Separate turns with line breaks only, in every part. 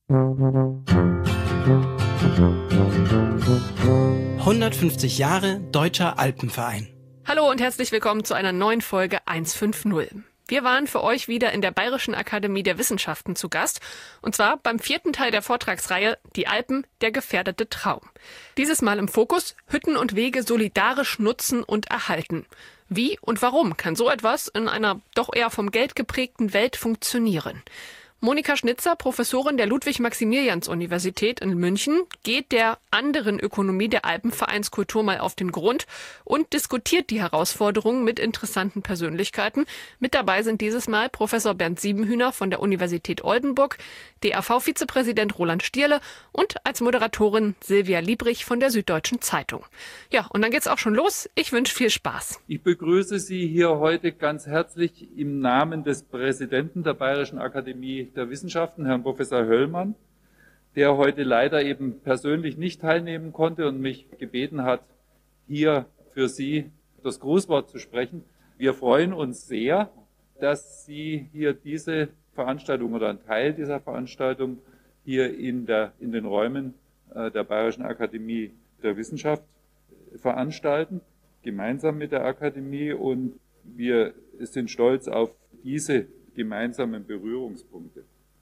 »150 Jahre Deutscher Alpenverein«.
Hallo und herzlich willkommen zu einer neuen Folge 150. Wir waren für euch wieder in der Bayerischen Akademie der Wissenschaften zu Gast, und zwar beim 4. Teil der Vortragsreihe »Die Alpen, der gefährdete Traum«. Dieses Mal im Fokus: Hütten und Wege solidarisch nutzen und erhalten. Wie und warum kann so etwas in einer doch eher vom Geld geprägten Welt funktionieren? Monika Schnitzer, Professorin der Ludwig-Maximilians-Universität in München, geht der anderen Ökonomie der Alpenvereinskultur mal auf den Grund und diskutiert die Herausforderungen mit interessanten Persönlichkeiten. Mit dabei sind dieses Mal Professor Bernd Siebenhüner von der Universität Oldenburg, DAV-Vizepräsident Roland Stierle und als Moderatorin Silvia Liebrich von der Süddeutschen Zeitung. Ja, und dann geht's auch schon los. Ich wünsche viel Spaß.
Ich begrüße Sie hier heute ganz herzlich im Namen des Präsidenten der Bayerischen Akademie der Wissenschaften, Herrn Professor Höllmann, der heute leider eben persönlich nicht teilnehmen konnte und mich gebeten hat, hier für Sie das Grußwort zu sprechen. Wir freuen uns sehr, dass Sie hier diese Veranstaltung oder einen Teil dieser Veranstaltung hier in den Räumen der Bayerischen Akademie der Wissenschaft veranstalten, gemeinsam mit der Akademie, und wir sind stolz auf diese gemeinsamen Berührungspunkte.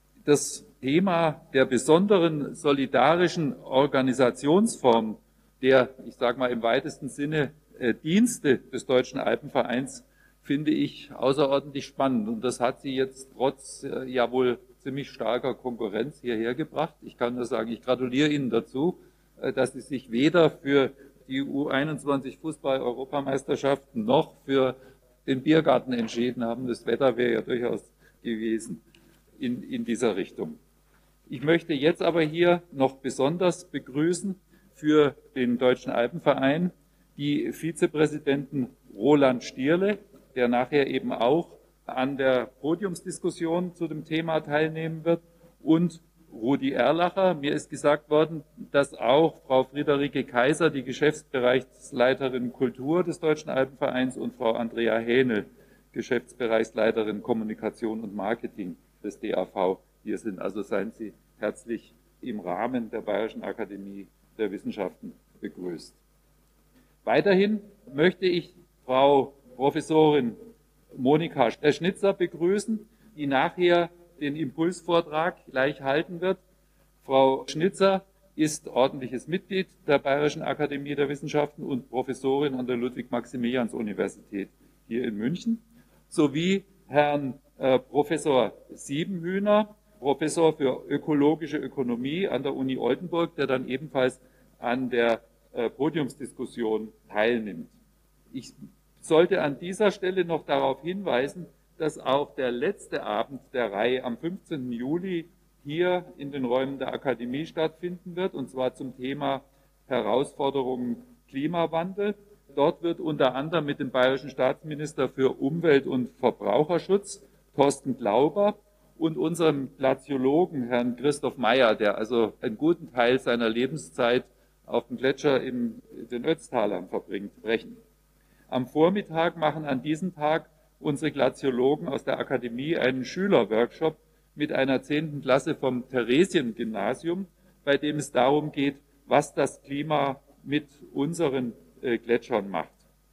Das Thema der besonderen solidarischen Organisationsform der, ich sage mal im weitesten Sinne, Dienste des Deutschen Alpenvereins finde ich außerordentlich spannend. Und das hat sie jetzt trotz ja wohl ziemlich starker Konkurrenz hierher gebracht. Ich kann nur sagen, ich gratuliere Ihnen dazu, dass Sie sich weder für die U21 Fußball-Europameisterschaften noch für den Biergarten entschieden haben. Das Wetter wäre ja durchaus gewesen in dieser Richtung. Ich möchte jetzt aber hier noch besonders begrüßen für den Deutschen Alpenverein die Vizepräsidenten Roland Stierle, der nachher eben auch an der Podiumsdiskussion zu dem Thema teilnehmen wird, und Rudi Erlacher. Mir ist gesagt worden, dass auch Frau Friederike Kaiser, die Geschäftsbereichsleiterin Kultur des Deutschen Alpenvereins, und Frau Andrea Hähnel, Geschäftsbereichsleiterin Kommunikation und Marketing des DAV, hier sind. Also seien Sie herzlich im Rahmen der Bayerischen Akademie der Wissenschaften begrüßt. Weiterhin möchte ich Frau Professorin Monika Schnitzer begrüßen, die nachher den Impulsvortrag gleich halten wird. Frau Schnitzer ist ordentliches Mitglied der Bayerischen Akademie der Wissenschaften und Professorin an der Ludwig-Maximilians-Universität hier in München, sowie Herrn Professor Siebenhüner, Professor für ökologische Ökonomie an der Uni Oldenburg, der dann ebenfalls an der Podiumsdiskussion teilnimmt. Ich sollte an dieser Stelle noch darauf hinweisen, dass auch der letzte Abend der Reihe am 15. Juli hier in den Räumen der Akademie stattfinden wird, und zwar zum Thema Herausforderungen Klimawandel. Dort wird unter anderem mit dem bayerischen Staatsminister für Umwelt- und Verbraucherschutz, Thorsten Glauber, und unserem Glaziologen, Herrn Christoph Meyer, der also einen guten Teil seiner Lebenszeit auf dem Gletscher in den Ötztalern verbringt, sprechen. Am Vormittag machen an diesem Tag unsere Glaziologen aus der Akademie einen Schülerworkshop mit einer 10. Klasse vom Theresiengymnasium, bei dem es darum geht, was das Klima mit unseren Gletschern macht.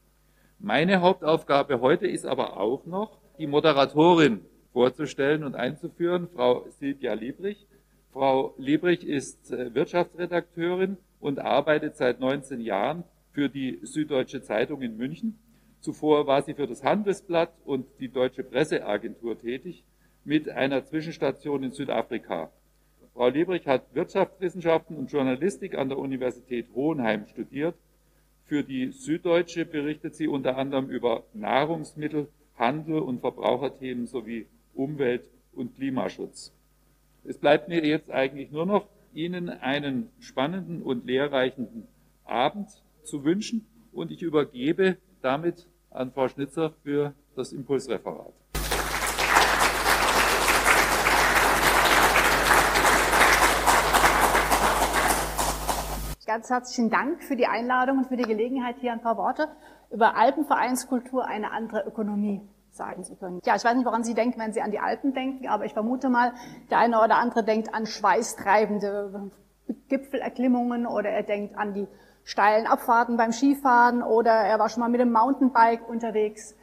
Meine Hauptaufgabe heute ist aber auch noch, die Moderatorin vorzustellen und einzuführen, Frau Silvia Liebrich. Frau Liebrich ist Wirtschaftsredakteurin und arbeitet seit 19 Jahren für die Süddeutsche Zeitung in München. Zuvor war sie für das Handelsblatt und die Deutsche Presseagentur tätig, mit einer Zwischenstation in Südafrika. Frau Liebrich hat Wirtschaftswissenschaften und Journalistik an der Universität Hohenheim studiert. Für die Süddeutsche berichtet sie unter anderem über Nahrungsmittel, Handel und Verbraucherthemen sowie Umwelt- und Klimaschutz. Es bleibt mir jetzt eigentlich nur noch, Ihnen einen spannenden und lehrreichen Abend zu wünschen, und ich übergebe damit an Frau Schnitzer für das Impulsreferat.
Ganz herzlichen Dank für die Einladung und für die Gelegenheit, hier ein paar Worte über Alpenvereinskultur, eine andere Ökonomie sagen zu können. Ja, ich weiß nicht, woran Sie denken, wenn Sie an die Alpen denken, aber ich vermute mal, der eine oder andere denkt an schweißtreibende Gipfelerklimmungen oder er denkt an die steilen Abfahrten beim Skifahren oder er war schon mal mit dem Mountainbike unterwegs.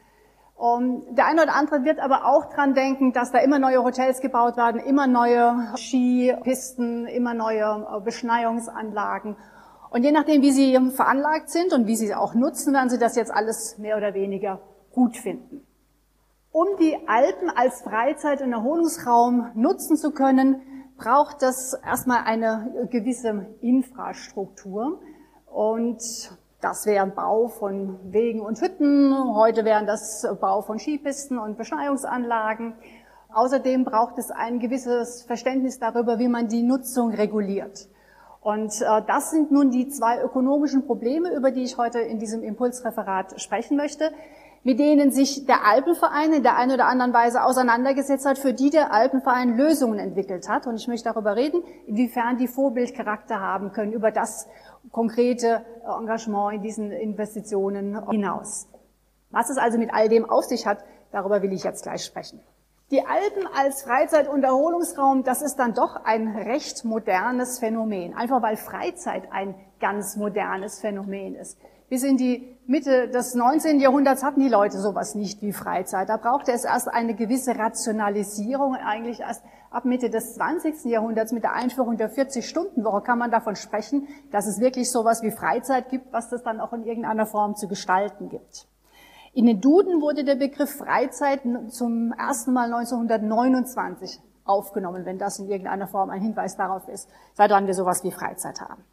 Der eine oder andere wird aber auch dran denken, dass da immer neue Hotels gebaut werden, immer neue Skipisten, immer neue Beschneiungsanlagen. Und je nachdem, wie Sie veranlagt sind und wie Sie auch nutzen, werden Sie das jetzt alles mehr oder weniger gut finden. Um die Alpen als Freizeit- und Erholungsraum nutzen zu können, braucht es erstmal eine gewisse Infrastruktur. Und das wäre Bau von Wegen und Hütten. Heute wären das Bau von Skipisten und Beschneiungsanlagen. Außerdem braucht es ein gewisses Verständnis darüber, wie man die Nutzung reguliert. Und das sind nun die zwei ökonomischen Probleme, über die ich heute in diesem Impulsreferat sprechen möchte, mit denen sich der Alpenverein in der einen oder anderen Weise auseinandergesetzt hat, für die der Alpenverein Lösungen entwickelt hat. Und ich möchte darüber reden, inwiefern die Vorbildcharakter haben können über das konkrete Engagement in diesen Investitionen hinaus. Was es also mit all dem auf sich hat, darüber will ich jetzt gleich sprechen. Die Alpen als Freizeit- und Erholungsraum, das ist dann doch ein recht modernes Phänomen, einfach weil Freizeit ein ganz modernes Phänomen ist. Bis in die Mitte des 19. Jahrhunderts hatten die Leute sowas nicht wie Freizeit. Da brauchte es erst eine gewisse Rationalisierung. Eigentlich erst ab Mitte des 20. Jahrhunderts mit der Einführung der 40-Stunden-Woche kann man davon sprechen, dass es wirklich sowas wie Freizeit gibt, was das dann auch in irgendeiner Form zu gestalten gibt. In den Duden wurde der Begriff Freizeit zum ersten Mal 1929 aufgenommen, wenn das in irgendeiner Form ein Hinweis darauf ist, seit wann wir sowas wie Freizeit haben.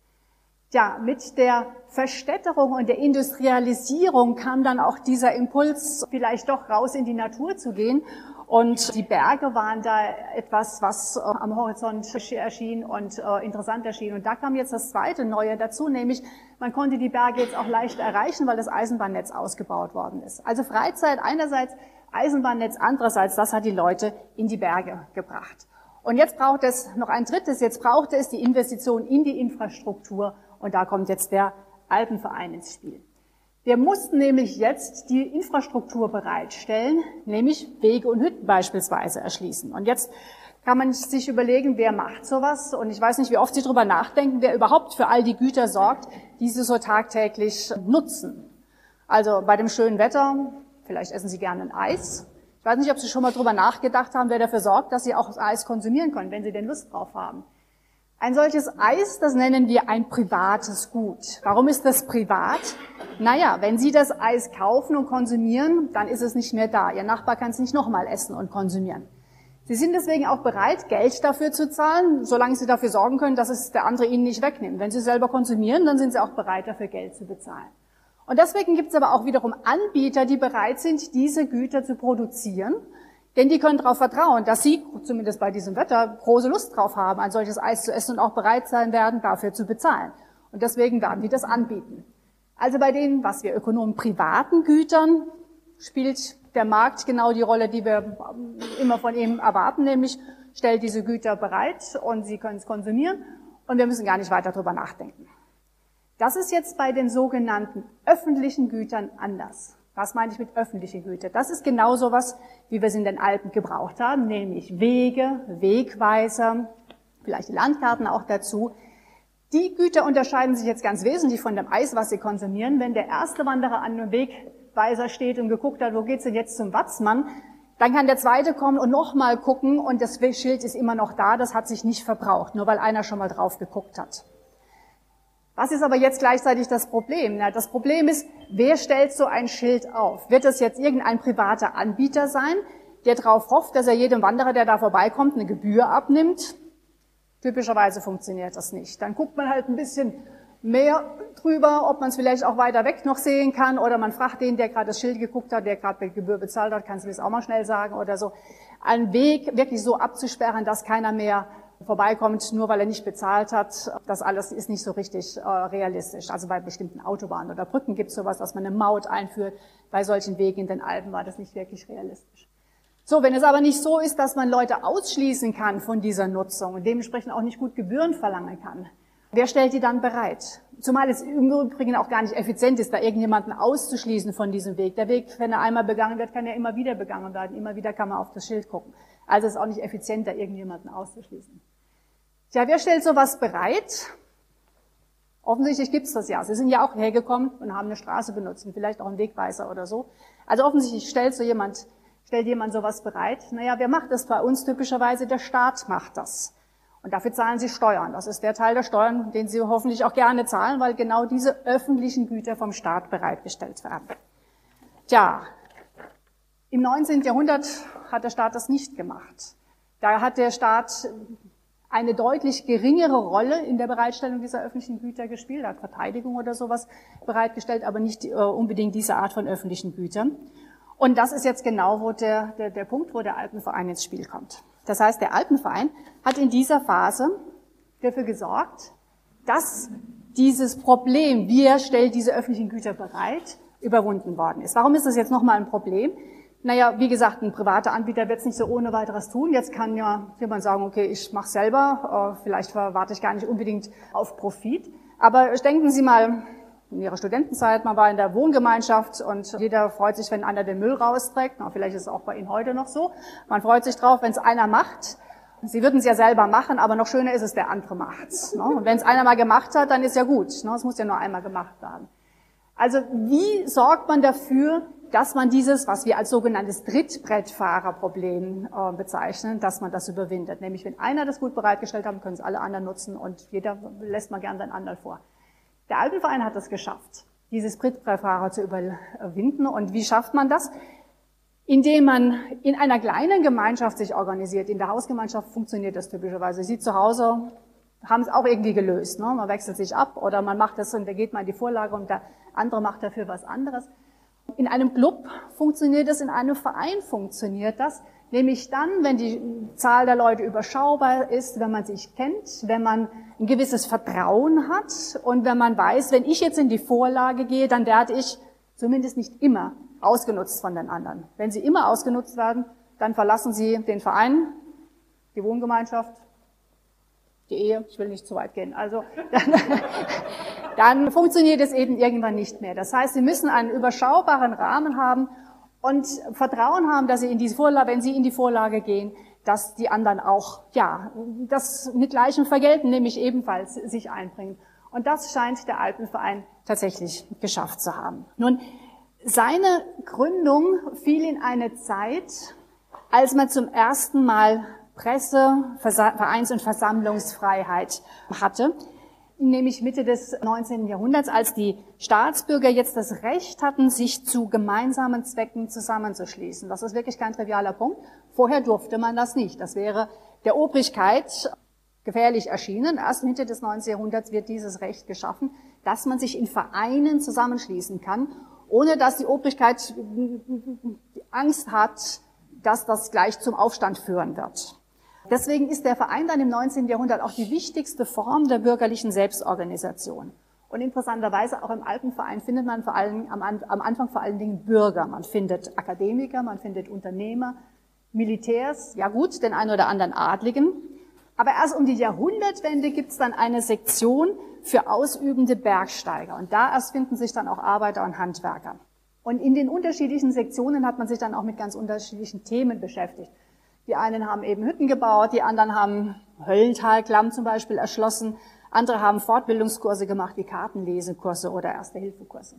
Ja, mit der Verstädterung und der Industrialisierung kam dann auch dieser Impuls, vielleicht doch raus in die Natur zu gehen. Und die Berge waren da etwas, was am Horizont erschien und interessant erschien. Und da kam jetzt das zweite Neue dazu, nämlich man konnte die Berge jetzt auch leicht erreichen, weil das Eisenbahnnetz ausgebaut worden ist. Also Freizeit einerseits, Eisenbahnnetz andererseits, das hat die Leute in die Berge gebracht. Und jetzt braucht es noch ein drittes, jetzt braucht es die Investition in die Infrastruktur. Und da kommt jetzt der Alpenverein ins Spiel. Wir mussten nämlich jetzt die Infrastruktur bereitstellen, nämlich Wege und Hütten beispielsweise erschließen. Und jetzt kann man sich überlegen, wer macht sowas? Und ich weiß nicht, wie oft Sie darüber nachdenken, wer überhaupt für all die Güter sorgt, die Sie so tagtäglich nutzen. Also bei dem schönen Wetter, vielleicht essen Sie gerne ein Eis. Ich weiß nicht, ob Sie schon mal darüber nachgedacht haben, wer dafür sorgt, dass Sie auch das Eis konsumieren können, wenn Sie denn Lust drauf haben. Ein solches Eis, das nennen wir ein privates Gut. Warum ist das privat? Naja, wenn Sie das Eis kaufen und konsumieren, dann ist es nicht mehr da. Ihr Nachbar kann es nicht nochmal essen und konsumieren. Sie sind deswegen auch bereit, Geld dafür zu zahlen, solange Sie dafür sorgen können, dass es der andere Ihnen nicht wegnimmt. Wenn Sie selber konsumieren, dann sind Sie auch bereit, dafür Geld zu bezahlen. Und deswegen gibt es aber auch wiederum Anbieter, die bereit sind, diese Güter zu produzieren. Denn die können darauf vertrauen, dass sie, zumindest bei diesem Wetter, große Lust drauf haben, ein solches Eis zu essen und auch bereit sein werden, dafür zu bezahlen. Und deswegen werden die das anbieten. Also bei den, was wir Ökonomen privaten Gütern, spielt der Markt genau die Rolle, die wir immer von ihm erwarten, nämlich stellt diese Güter bereit und sie können es konsumieren und wir müssen gar nicht weiter darüber nachdenken. Das ist jetzt bei den sogenannten öffentlichen Gütern anders. Was meine ich mit öffentlichen Gütern? Das ist genau sowas, wie wir es in den Alpen gebraucht haben, nämlich Wege, Wegweiser, vielleicht die Landkarten auch dazu. Die Güter unterscheiden sich jetzt ganz wesentlich von dem Eis, was sie konsumieren. Wenn der erste Wanderer an einem Wegweiser steht und geguckt hat, wo geht's denn jetzt zum Watzmann, dann kann der zweite kommen und nochmal gucken und das Schild ist immer noch da, das hat sich nicht verbraucht, nur weil einer schon mal drauf geguckt hat. Was ist aber jetzt gleichzeitig das Problem? Na, das Problem ist, wer stellt so ein Schild auf? Wird das jetzt irgendein privater Anbieter sein, der darauf hofft, dass er jedem Wanderer, der da vorbeikommt, eine Gebühr abnimmt? Typischerweise funktioniert das nicht. Dann guckt man halt ein bisschen mehr drüber, ob man es vielleicht auch weiter weg noch sehen kann, oder man fragt den, der gerade das Schild geguckt hat, der gerade die Gebühr bezahlt hat, kannst du das auch mal schnell sagen oder so. Einen Weg wirklich so abzusperren, dass keiner mehr vorbeikommt, nur weil er nicht bezahlt hat, das alles ist nicht so richtig realistisch. Also bei bestimmten Autobahnen oder Brücken gibt es sowas, dass man eine Maut einführt. Bei solchen Wegen in den Alpen war das nicht wirklich realistisch. So, wenn es aber nicht so ist, dass man Leute ausschließen kann von dieser Nutzung und dementsprechend auch nicht gut Gebühren verlangen kann, Wer stellt die dann bereit? Zumal es im Übrigen auch gar nicht effizient ist, da irgendjemanden auszuschließen von diesem Weg. Der Weg, wenn er einmal begangen wird, kann ja immer wieder begangen werden. Immer wieder kann man auf das Schild gucken. Also ist auch nicht effizient, da irgendjemanden auszuschließen. Tja, wer stellt sowas bereit? Offensichtlich gibt's das ja. Sie sind ja auch hergekommen und haben eine Straße benutzt, vielleicht auch einen Wegweiser oder so. Also offensichtlich stellt jemand sowas bereit. Naja, wer macht das bei uns? Typischerweise der Staat macht das. Und dafür zahlen Sie Steuern. Das ist der Teil der Steuern, den Sie hoffentlich auch gerne zahlen, weil genau diese öffentlichen Güter vom Staat bereitgestellt werden. Tja, im 19. Jahrhundert hat der Staat das nicht gemacht. Da hat der Staat eine deutlich geringere Rolle in der Bereitstellung dieser öffentlichen Güter gespielt, hat Verteidigung oder sowas bereitgestellt, aber nicht unbedingt diese Art von öffentlichen Gütern. Und das ist jetzt genau der Punkt, wo der Alpenverein ins Spiel kommt. Das heißt, der Alpenverein hat in dieser Phase dafür gesorgt, dass dieses Problem, wer stellt diese öffentlichen Güter bereit, überwunden worden ist. Warum ist das jetzt nochmal ein Problem? Naja, wie gesagt, ein privater Anbieter wird es nicht so ohne weiteres tun. Jetzt kann ja jemand sagen, okay, ich mache selber, vielleicht warte ich gar nicht unbedingt auf Profit. Aber denken Sie mal in Ihrer Studentenzeit, man war in der Wohngemeinschaft und jeder freut sich, wenn einer den Müll rausträgt. Na, vielleicht ist es auch bei Ihnen heute noch so. Man freut sich drauf, wenn es einer macht. Sie würden es ja selber machen, aber noch schöner ist es, der andere macht's. Ne? Und wenn es einer mal gemacht hat, dann ist ja gut. Ne? Es muss ja nur einmal gemacht werden. Also wie sorgt man dafür, dass man dieses, was wir als sogenanntes Trittbrettfahrerproblem bezeichnen, dass man das überwindet? Nämlich, wenn einer das gut bereitgestellt hat, können es alle anderen nutzen und jeder lässt mal gern seinen anderen vor. Der Alpenverein hat es geschafft, dieses Trittbrettfahrer zu überwinden. Und wie schafft man das? Indem man in einer kleinen Gemeinschaft sich organisiert. In der Hausgemeinschaft funktioniert das typischerweise. Sie zu Hause haben es auch irgendwie gelöst. Ne? Man wechselt sich ab oder man macht das und da geht man in die Vorlage und der andere macht dafür was anderes. In einem Club funktioniert das, in einem Verein funktioniert das. Nämlich dann, wenn die Zahl der Leute überschaubar ist, wenn man sich kennt, wenn man ein gewisses Vertrauen hat und wenn man weiß, wenn ich jetzt in die Vorlage gehe, dann werde ich zumindest nicht immer ausgenutzt von den anderen. Wenn sie immer ausgenutzt werden, dann verlassen sie den Verein, die Wohngemeinschaft, die Ehe, ich will nicht zu weit gehen. Also dann funktioniert es eben irgendwann nicht mehr. Das heißt, sie müssen einen überschaubaren Rahmen haben und Vertrauen haben, dass sie in diese Vorlage, wenn sie in die Vorlage gehen, dass die anderen auch, ja, das mit gleichem Vergelten, nämlich ebenfalls sich einbringen. Und das scheint der Alpenverein tatsächlich geschafft zu haben. Nun, seine Gründung fiel in eine Zeit, als man zum ersten Mal Presse-, Vereins- und Versammlungsfreiheit hatte, nämlich Mitte des 19. Jahrhunderts, als die Staatsbürger jetzt das Recht hatten, sich zu gemeinsamen Zwecken zusammenzuschließen. Das ist wirklich kein trivialer Punkt. Vorher durfte man das nicht. Das wäre der Obrigkeit gefährlich erschienen. Erst Mitte des 19. Jahrhunderts wird dieses Recht geschaffen, dass man sich in Vereinen zusammenschließen kann, ohne dass die Obrigkeit Angst hat, dass das gleich zum Aufstand führen wird. Deswegen ist der Verein dann im 19. Jahrhundert auch die wichtigste Form der bürgerlichen Selbstorganisation. Und interessanterweise auch im Alpenverein findet man vor allem am Anfang vor allen Dingen Bürger. Man findet Akademiker, man findet Unternehmer, Militärs, ja gut, den einen oder anderen Adligen. Aber erst um die Jahrhundertwende gibt es dann eine Sektion für ausübende Bergsteiger. Und da erst finden sich dann auch Arbeiter und Handwerker. Und in den unterschiedlichen Sektionen hat man sich dann auch mit ganz unterschiedlichen Themen beschäftigt. Die einen haben eben Hütten gebaut, die anderen haben Höllentalklamm zum Beispiel erschlossen, andere haben Fortbildungskurse gemacht, wie Kartenlesekurse oder Erste-Hilfe-Kurse.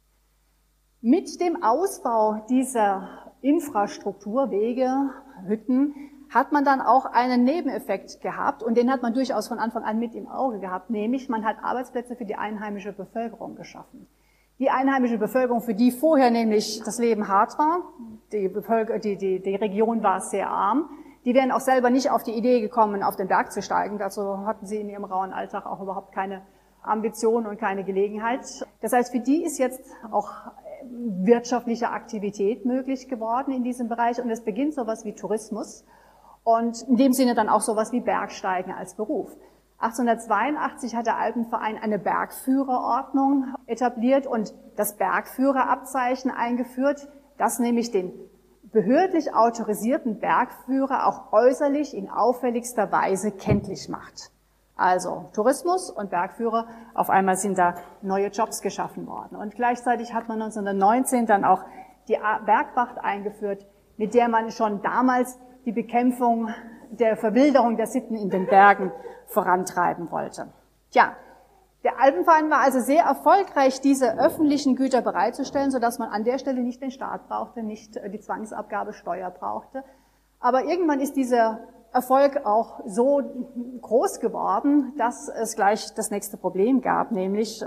Mit dem Ausbau dieser Infrastruktur, Wege, Hütten, hat man dann auch einen Nebeneffekt gehabt und den hat man durchaus von Anfang an mit im Auge gehabt, nämlich man hat Arbeitsplätze für die einheimische Bevölkerung geschaffen. Die einheimische Bevölkerung, für die vorher nämlich das Leben hart war, die Region war sehr arm, die wären auch selber nicht auf die Idee gekommen, auf den Berg zu steigen. Dazu hatten sie in ihrem rauen Alltag auch überhaupt keine Ambition und keine Gelegenheit. Das heißt, für die ist jetzt auch wirtschaftliche Aktivität möglich geworden in diesem Bereich und es beginnt sowas wie Tourismus und in dem Sinne dann auch sowas wie Bergsteigen als Beruf. 1882 hat der Alpenverein eine Bergführerordnung etabliert und das Bergführerabzeichen eingeführt, das nämlich den behördlich autorisierten Bergführer auch äußerlich in auffälligster Weise kenntlich macht. Also Tourismus und Bergführer, auf einmal sind da neue Jobs geschaffen worden. Und gleichzeitig hat man 1919 dann auch die Bergwacht eingeführt, mit der man schon damals die Bekämpfung der Verwilderung der Sitten in den Bergen vorantreiben wollte. Ja, der Alpenverein war also sehr erfolgreich, diese öffentlichen Güter bereitzustellen, sodass man an der Stelle nicht den Staat brauchte, nicht die Zwangsabgabe Steuer brauchte. Aber irgendwann ist dieser Erfolg auch so groß geworden, dass es gleich das nächste Problem gab, nämlich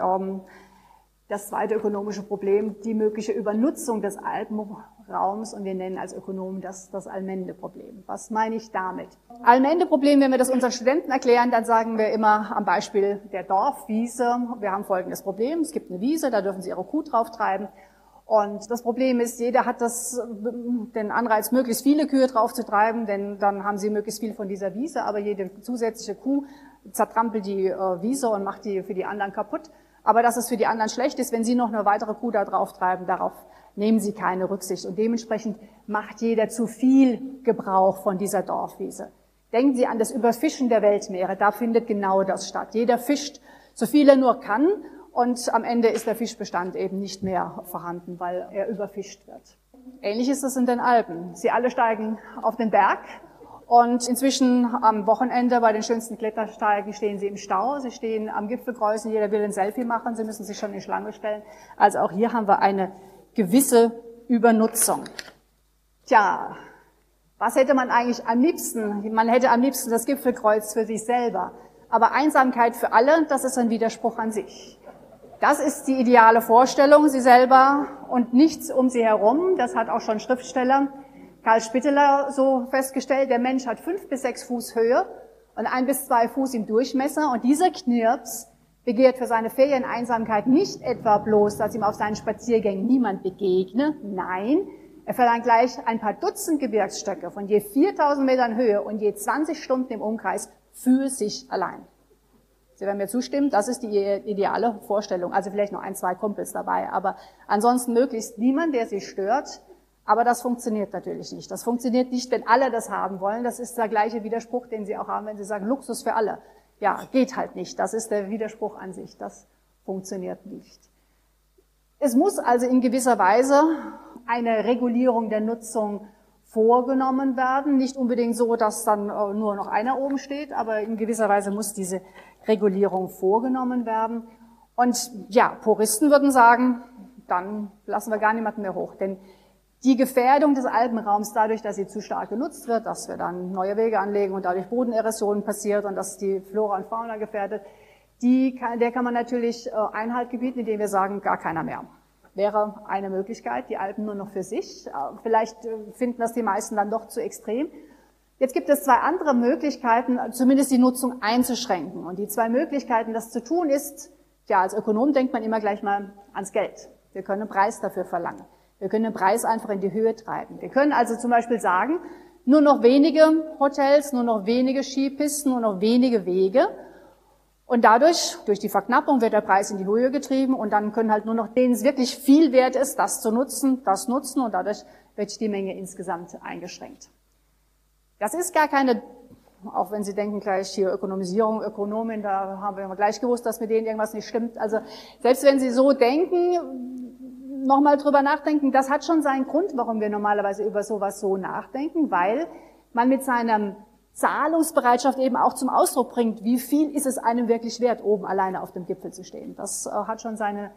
das zweite ökonomische Problem, die mögliche Übernutzung des Alpenraums, und wir nennen als Ökonomen das Allmende-Problem. Was meine ich damit? Allmende-Problem, wenn wir das unseren Studenten erklären, dann sagen wir immer am Beispiel der Dorfwiese, wir haben folgendes Problem, es gibt eine Wiese, da dürfen Sie Ihre Kuh drauf treiben. Und das Problem ist, jeder hat den Anreiz, möglichst viele Kühe drauf zu treiben, denn dann haben sie möglichst viel von dieser Wiese, aber jede zusätzliche Kuh zertrampelt die Wiese und macht die für die anderen kaputt. Aber dass es für die anderen schlecht ist, wenn sie noch eine weitere Kuh da drauf treiben, darauf nehmen sie keine Rücksicht. Und dementsprechend macht jeder zu viel Gebrauch von dieser Dorfwiese. Denken Sie an das Überfischen der Weltmeere, da findet genau das statt. Jeder fischt, so viel er nur kann. Und am Ende ist der Fischbestand eben nicht mehr vorhanden, weil er überfischt wird. Ähnlich ist es in den Alpen. Sie alle steigen auf den Berg und inzwischen am Wochenende bei den schönsten Klettersteigen stehen Sie im Stau. Sie stehen am Gipfelkreuz und jeder will ein Selfie machen. Sie müssen sich schon in die Schlange stellen. Also auch hier haben wir eine gewisse Übernutzung. Tja, was hätte man eigentlich am liebsten? Man hätte am liebsten das Gipfelkreuz für sich selber. Aber Einsamkeit für alle, das ist ein Widerspruch an sich. Das ist die ideale Vorstellung, Sie selber und nichts um Sie herum. Das hat auch schon Schriftsteller Karl Spitteler so festgestellt. Der Mensch hat 5 bis 6 Fuß Höhe und 1 bis 2 Fuß im Durchmesser. Und dieser Knirps begehrt für seine Ferieneinsamkeit nicht etwa bloß, dass ihm auf seinen Spaziergängen niemand begegne. Nein, er verlangt gleich ein paar Dutzend Gebirgsstöcke von je 4000 Metern Höhe und je 20 Stunden im Umkreis für sich allein. Sie werden mir zustimmen, das ist die ideale Vorstellung. Also vielleicht noch 1, 2 Kumpels dabei, aber ansonsten möglichst niemand, der Sie stört. Aber das funktioniert natürlich nicht. Das funktioniert nicht, wenn alle das haben wollen. Das ist der gleiche Widerspruch, den Sie auch haben, wenn Sie sagen, Luxus für alle. Ja, geht halt nicht. Das ist der Widerspruch an sich. Das funktioniert nicht. Es muss also in gewisser Weise eine Regulierung der Nutzung vorgenommen werden. Nicht unbedingt so, dass dann nur noch einer oben steht, aber in gewisser Weise muss diese Regulierung vorgenommen werden. Und ja, Puristen würden sagen, dann lassen wir gar niemanden mehr hoch. Denn die Gefährdung des Alpenraums dadurch, dass sie zu stark genutzt wird, dass wir dann neue Wege anlegen und dadurch Bodenerosion passiert und dass die Flora und Fauna gefährdet, der kann man natürlich Einhalt gebieten, indem wir sagen, gar keiner mehr. Wäre eine Möglichkeit, die Alpen nur noch für sich. Vielleicht finden das die meisten dann doch zu extrem. Jetzt gibt es 2 andere Möglichkeiten, zumindest die Nutzung einzuschränken. Und die 2 Möglichkeiten, das zu tun, ist, ja, als Ökonom denkt man immer gleich mal ans Geld. Wir können einen Preis dafür verlangen. Wir können den Preis einfach in die Höhe treiben. Wir können also zum Beispiel sagen, nur noch wenige Hotels, nur noch wenige Skipisten, nur noch wenige Wege. Und dadurch, durch die Verknappung, wird der Preis in die Höhe getrieben und dann können halt nur noch denen es wirklich viel wert ist, das zu nutzen, das nutzen und dadurch wird die Menge insgesamt eingeschränkt. Das ist gar keine, auch wenn Sie denken gleich hier Ökonomisierung, Ökonomin, da haben wir gleich gewusst, dass mit denen irgendwas nicht stimmt. Also selbst wenn Sie so denken, nochmal drüber nachdenken, das hat schon seinen Grund, warum wir normalerweise über sowas so nachdenken, weil man mit seiner Zahlungsbereitschaft eben auch zum Ausdruck bringt, wie viel ist es einem wirklich wert, oben alleine auf dem Gipfel zu stehen. Das hat schon seine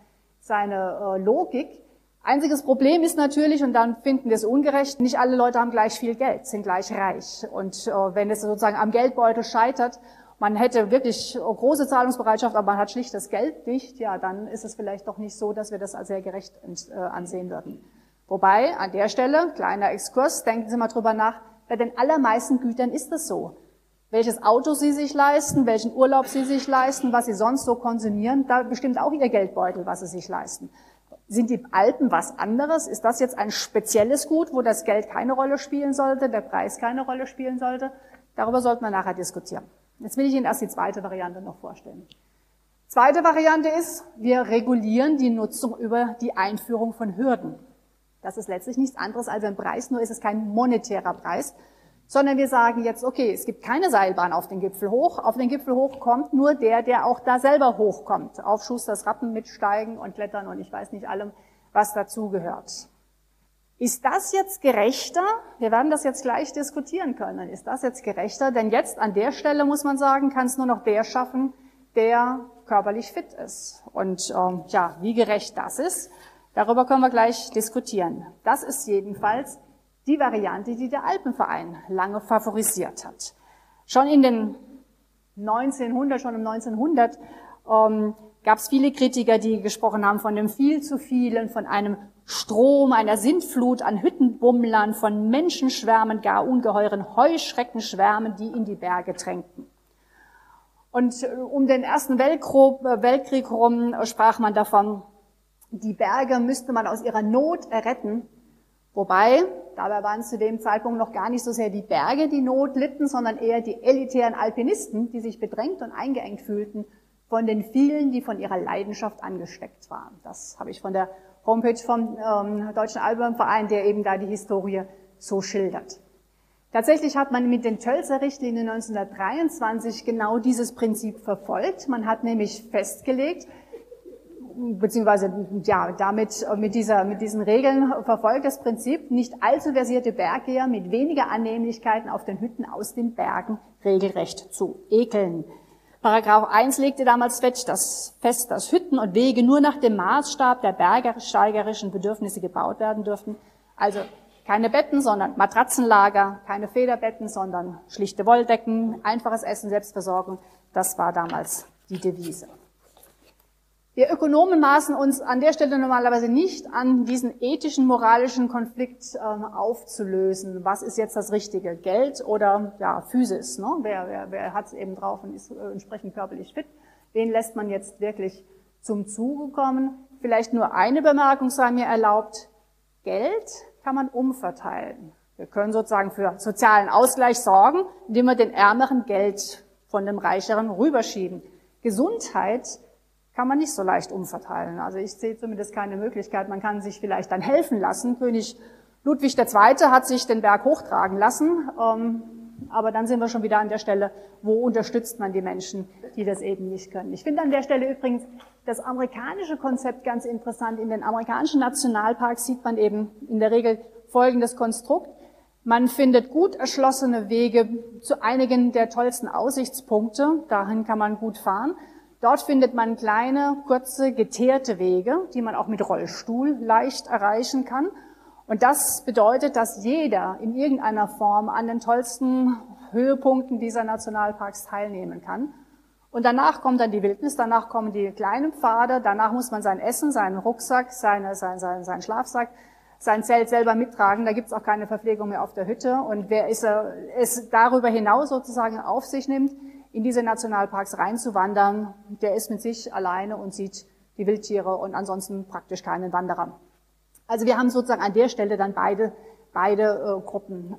Logik. Einziges Problem ist natürlich, und dann finden wir es ungerecht, nicht alle Leute haben gleich viel Geld, sind gleich reich. Und wenn es sozusagen am Geldbeutel scheitert, man hätte wirklich große Zahlungsbereitschaft, aber man hat schlicht das Geld nicht, ja, dann ist es vielleicht doch nicht so, dass wir das als sehr gerecht ansehen würden. Wobei, an der Stelle, kleiner Exkurs, denken Sie mal drüber nach, bei den allermeisten Gütern ist es so. Welches Auto Sie sich leisten, welchen Urlaub Sie sich leisten, was Sie sonst so konsumieren, da bestimmt auch Ihr Geldbeutel, was Sie sich leisten. Sind die Alpen was anderes? Ist das jetzt ein spezielles Gut, wo das Geld keine Rolle spielen sollte, der Preis keine Rolle spielen sollte? Darüber sollten wir nachher diskutieren. Jetzt will ich Ihnen erst die zweite Variante noch vorstellen. Zweite Variante ist, wir regulieren die Nutzung über die Einführung von Hürden. Das ist letztlich nichts anderes als ein Preis, nur ist es kein monetärer Preis, sondern wir sagen jetzt, okay, es gibt keine Seilbahn auf den Gipfel hoch. Auf den Gipfel hoch kommt nur der auch da selber hochkommt. Auf Schusters Rappen mitsteigen und klettern und ich weiß nicht allem, was dazugehört. Ist das jetzt gerechter? Wir werden das jetzt gleich diskutieren können. Ist das jetzt gerechter? Denn jetzt an der Stelle, muss man sagen, kann es nur noch der schaffen, der körperlich fit ist. Und ja, wie gerecht das ist, darüber können wir gleich diskutieren. Das ist jedenfalls die Variante, die der Alpenverein lange favorisiert hat. Schon im 1900 gab es viele Kritiker, die gesprochen haben von dem viel zu vielen, von einem Strom, einer Sintflut an Hüttenbummlern, von Menschenschwärmen, gar ungeheuren Heuschreckenschwärmen, die in die Berge drängten. Und um den Ersten Weltkrieg herum sprach man davon, die Berge müsste man aus ihrer Not erretten. Wobei, dabei waren es zu dem Zeitpunkt noch gar nicht so sehr die Berge, die Not litten, sondern eher die elitären Alpinisten, die sich bedrängt und eingeengt fühlten von den vielen, die von ihrer Leidenschaft angesteckt waren. Das habe ich von der Homepage vom Deutschen Alpenverein, der eben da die Historie so schildert. Tatsächlich hat man mit den Tölzer Richtlinien 1923 genau dieses Prinzip verfolgt. Man hat nämlich festgelegt, beziehungsweise ja, mit diesen Regeln verfolgt das Prinzip, nicht allzu versierte Berggeher mit weniger Annehmlichkeiten auf den Hütten aus den Bergen regelrecht zu ekeln. Paragraph 1 legte damals fest, dass Hütten und Wege nur nach dem Maßstab der bergsteigerischen Bedürfnisse gebaut werden dürften. Also keine Betten, sondern Matratzenlager, keine Federbetten, sondern schlichte Wolldecken, einfaches Essen, Selbstversorgung. Das war damals die Devise. Wir Ökonomen maßen uns an der Stelle normalerweise nicht an, diesen ethischen, moralischen Konflikt aufzulösen. Was ist jetzt das Richtige? Geld oder ja, Physis? Ne? Wer hat es eben drauf und ist entsprechend körperlich fit? Wen lässt man jetzt wirklich zum Zuge kommen? Vielleicht nur eine Bemerkung sei mir erlaubt. Geld kann man umverteilen. Wir können sozusagen für sozialen Ausgleich sorgen, indem wir den Ärmeren Geld von dem Reicheren rüberschieben. Gesundheit kann man nicht so leicht umverteilen. Also ich sehe zumindest keine Möglichkeit. Man kann sich vielleicht dann helfen lassen. König Ludwig II. Hat sich den Berg hochtragen lassen. Aber dann sind wir schon wieder an der Stelle, wo unterstützt man die Menschen, die das eben nicht können. Ich finde an der Stelle übrigens das amerikanische Konzept ganz interessant. In den amerikanischen Nationalparks sieht man eben in der Regel folgendes Konstrukt. Man findet gut erschlossene Wege zu einigen der tollsten Aussichtspunkte. Dahin kann man gut fahren. Dort findet man kleine, kurze, geteerte Wege, die man auch mit Rollstuhl leicht erreichen kann. Und das bedeutet, dass jeder in irgendeiner Form an den tollsten Höhepunkten dieser Nationalparks teilnehmen kann. Und danach kommt dann die Wildnis, danach kommen die kleinen Pfade, danach muss man sein Essen, seinen Rucksack, seinen Schlafsack, sein Zelt selber mittragen. Da gibt's auch keine Verpflegung mehr auf der Hütte. Und wer es darüber hinaus sozusagen auf sich nimmt, in diese Nationalparks reinzuwandern, der ist mit sich alleine und sieht die Wildtiere und ansonsten praktisch keinen Wanderer. Also wir haben sozusagen an der Stelle dann beide Gruppen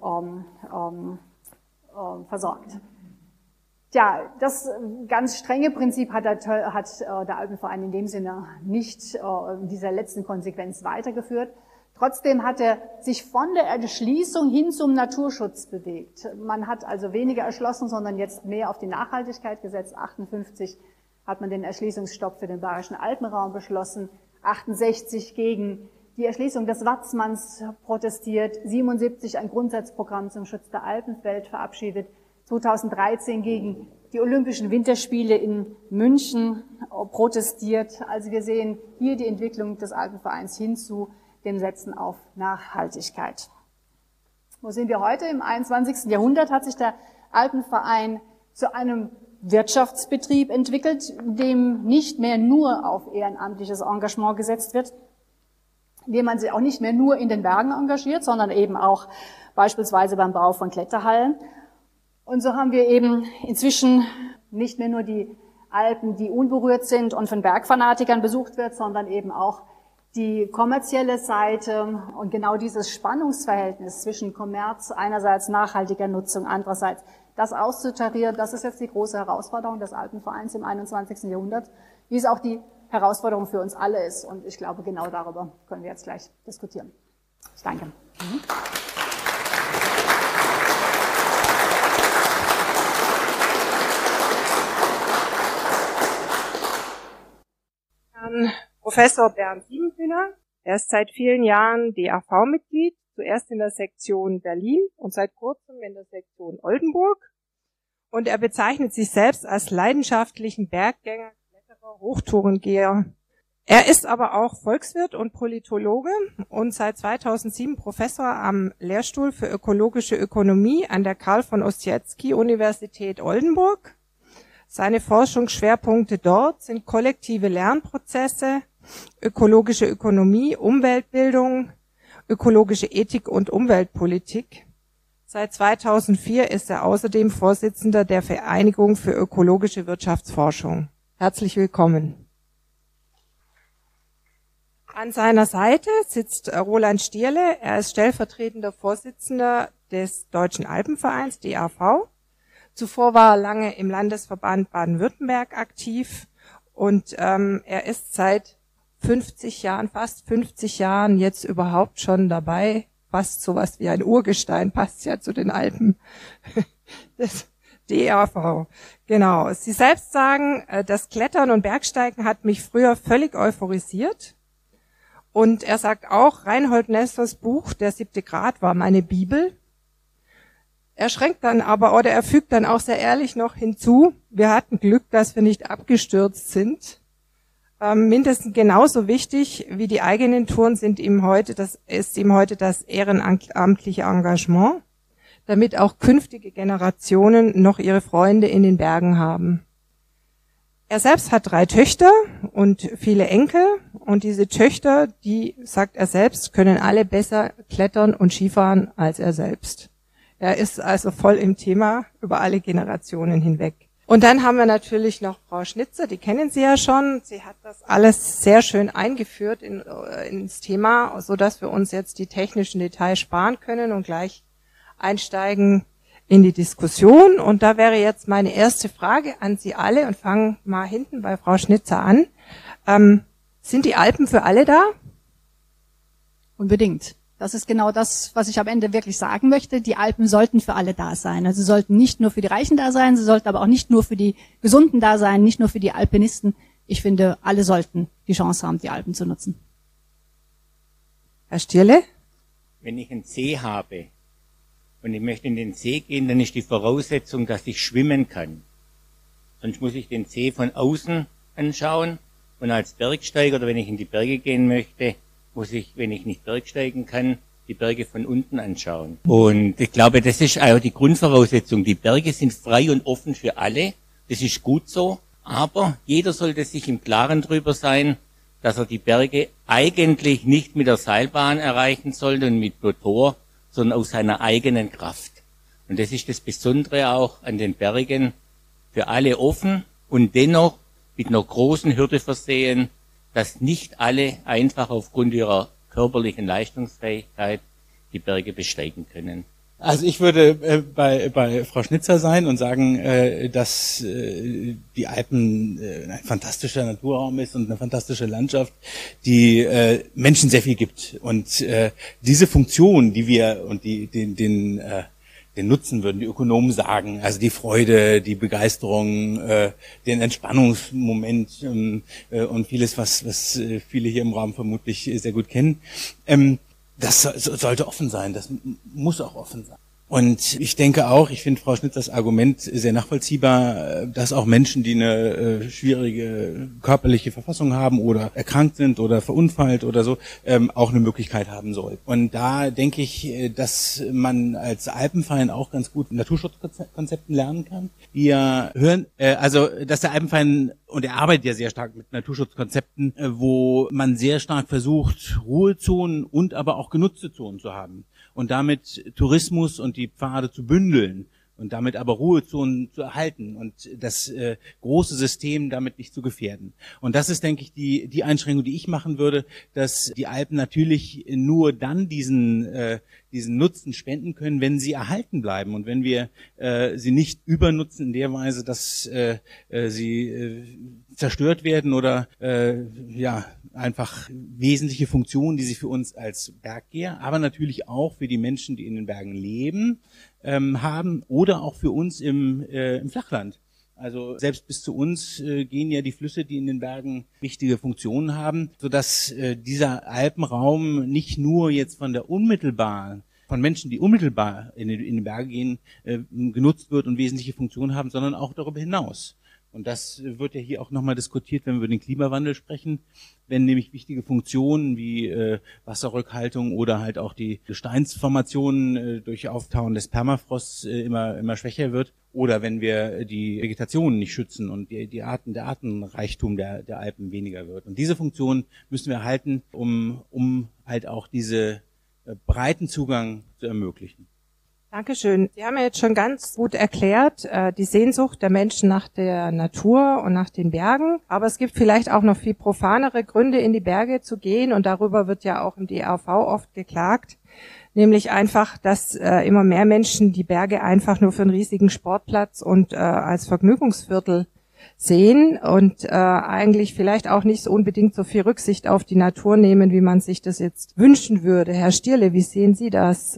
versorgt. Tja, das ganz strenge Prinzip hat der Alpenverein in dem Sinne nicht in dieser letzten Konsequenz weitergeführt. Trotzdem hat er sich von der Erschließung hin zum Naturschutz bewegt. Man hat also weniger erschlossen, sondern jetzt mehr auf die Nachhaltigkeit gesetzt. 58 hat man den Erschließungsstopp für den Bayerischen Alpenraum beschlossen. 68 gegen die Erschließung des Watzmanns protestiert. 77 ein Grundsatzprogramm zum Schutz der Alpenwelt verabschiedet. 2013 gegen die Olympischen Winterspiele in München protestiert. Also wir sehen hier die Entwicklung des Alpenvereins hin zu dem Setzen auf Nachhaltigkeit. Wo sind wir heute? Im 21. Jahrhundert hat sich der Alpenverein zu einem Wirtschaftsbetrieb entwickelt, dem nicht mehr nur auf ehrenamtliches Engagement gesetzt wird, indem man sich auch nicht mehr nur in den Bergen engagiert, sondern eben auch beispielsweise beim Bau von Kletterhallen. Und so haben wir eben inzwischen nicht mehr nur die Alpen, die unberührt sind und von Bergfanatikern besucht wird, sondern eben auch die kommerzielle Seite und genau dieses Spannungsverhältnis zwischen Kommerz, einerseits nachhaltiger Nutzung, andererseits das auszutarieren, das ist jetzt die große Herausforderung des Alpenvereins im 21. Jahrhundert, wie es auch die Herausforderung für uns alle ist. Und ich glaube, genau darüber können wir jetzt gleich diskutieren. Ich danke.
Professor Bernd Siebenhühner. Er ist seit vielen Jahren DAV-Mitglied, zuerst in der Sektion Berlin und seit kurzem in der Sektion Oldenburg. Und er bezeichnet sich selbst als leidenschaftlichen Berggänger, Kletterer, Hochtourengeher. Er ist aber auch Volkswirt und Politologe und seit 2007 Professor am Lehrstuhl für ökologische Ökonomie an der Karl von Ossietzky Universität Oldenburg. Seine Forschungsschwerpunkte dort sind kollektive Lernprozesse, ökologische Ökonomie, Umweltbildung, ökologische Ethik und Umweltpolitik. Seit 2004 ist er außerdem Vorsitzender der Vereinigung für ökologische Wirtschaftsforschung. Herzlich willkommen. An seiner Seite sitzt Roland Stierle. Er ist stellvertretender Vorsitzender des Deutschen Alpenvereins, DAV. Zuvor war er lange im Landesverband Baden-Württemberg aktiv und er ist seit 50 Jahren, fast 50 Jahren jetzt überhaupt schon dabei. Fast sowas wie ein Urgestein, passt ja zu den Alpen. Das DAV, genau. Sie selbst sagen, das Klettern und Bergsteigen hat mich früher völlig euphorisiert. Und er sagt auch, Reinhold Nessers Buch Der 7. Grad war meine Bibel. Er schränkt dann aber, oder er fügt dann auch sehr ehrlich noch hinzu, wir hatten Glück, dass wir nicht abgestürzt sind. Mindestens genauso wichtig wie die eigenen Touren ist ihm heute das ehrenamtliche Engagement, damit auch künftige Generationen noch ihre Freunde in den Bergen haben. Er selbst hat 3 Töchter und viele Enkel und diese Töchter, die, sagt er selbst, können alle besser klettern und Skifahren als er selbst. Er ist also voll im Thema über alle Generationen hinweg. Und dann haben wir natürlich noch Frau Schnitzer, die kennen Sie ja schon. Sie hat das alles sehr schön eingeführt ins Thema, so dass wir uns jetzt die technischen Details sparen können und gleich einsteigen in die Diskussion. Und da wäre jetzt meine erste Frage an Sie alle und fangen mal hinten bei Frau Schnitzer an. Sind die Alpen für alle da?
Unbedingt. Das ist genau das, was ich am Ende wirklich sagen möchte. Die Alpen sollten für alle da sein. Also sie sollten nicht nur für die Reichen da sein, sie sollten aber auch nicht nur für die Gesunden da sein, nicht nur für die Alpinisten. Ich finde, alle sollten die Chance haben, die Alpen zu nutzen.
Herr Stierle?
Wenn ich einen See habe und ich möchte in den See gehen, dann ist die Voraussetzung, dass ich schwimmen kann. Sonst muss ich den See von außen anschauen und als Bergsteiger oder wenn ich in die Berge gehen möchte, muss ich, wenn ich nicht bergsteigen kann, die Berge von unten anschauen. Und ich glaube, das ist auch die Grundvoraussetzung. Die Berge sind frei und offen für alle. Das ist gut so. Aber jeder sollte sich im Klaren drüber sein, dass er die Berge eigentlich nicht mit der Seilbahn erreichen sollte und mit Motor, sondern aus seiner eigenen Kraft. Und das ist das Besondere auch an den Bergen. Für alle offen und dennoch mit einer großen Hürde versehen, dass nicht alle einfach aufgrund ihrer körperlichen Leistungsfähigkeit die Berge besteigen können.
Also ich würde bei Frau Schnitzer sein und sagen, dass die Alpen ein fantastischer Naturraum ist und eine fantastische Landschaft, die Menschen sehr viel gibt. Und diese Funktion, die wir und den Nutzen würden die Ökonomen sagen, also die Freude, die Begeisterung, den Entspannungsmoment und vieles, was viele hier im Raum vermutlich sehr gut kennen, das sollte offen sein, das muss auch offen sein. Und ich denke auch, ich finde Frau Schnitzers Argument sehr nachvollziehbar, dass auch Menschen, die eine schwierige körperliche Verfassung haben oder erkrankt sind oder verunfallt oder so, auch eine Möglichkeit haben soll. Und da denke ich, dass man als Alpenverein auch ganz gut Naturschutzkonzepten lernen kann. Wir hören, also dass der Alpenverein, und er arbeitet ja sehr stark mit Naturschutzkonzepten, wo man sehr stark versucht, Ruhezonen und aber auch genutzte Zonen zu haben. Und damit Tourismus und die Pfade zu bündeln und damit aber Ruhezonen zu erhalten und das große System damit nicht zu gefährden. Und das ist, denke ich, die Einschränkung, die ich machen würde, dass die Alpen natürlich nur dann diesen Nutzen spenden können, wenn sie erhalten bleiben und wenn wir sie nicht übernutzen in der Weise, dass sie zerstört werden oder einfach wesentliche Funktionen, die sie für uns als Berggeher, aber natürlich auch für die Menschen, die in den Bergen leben, haben oder auch für uns im Flachland. Also selbst bis zu uns gehen ja die Flüsse, die in den Bergen wichtige Funktionen haben, sodass dieser Alpenraum nicht nur jetzt von Menschen, die unmittelbar in die Berge gehen, genutzt wird und wesentliche Funktionen haben, sondern auch darüber hinaus. Und das wird ja hier auch nochmal diskutiert, wenn wir über den Klimawandel sprechen, wenn nämlich wichtige Funktionen wie Wasserrückhaltung oder halt auch die Gesteinsformationen durch Auftauen des Permafrosts immer schwächer wird, oder wenn wir die Vegetation nicht schützen und der Artenreichtum der Alpen weniger wird. Und diese Funktion müssen wir halten, um halt auch diese breiten Zugang zu ermöglichen.
Dankeschön. Sie haben ja jetzt schon ganz gut erklärt, die Sehnsucht der Menschen nach der Natur und nach den Bergen. Aber es gibt vielleicht auch noch viel profanere Gründe, in die Berge zu gehen. Und darüber wird ja auch im DAV oft geklagt. Nämlich einfach, dass immer mehr Menschen die Berge einfach nur für einen riesigen Sportplatz und als Vergnügungsviertel sehen und eigentlich vielleicht auch nicht so unbedingt so viel Rücksicht auf die Natur nehmen, wie man sich das jetzt wünschen würde. Herr Stierle, wie sehen Sie das?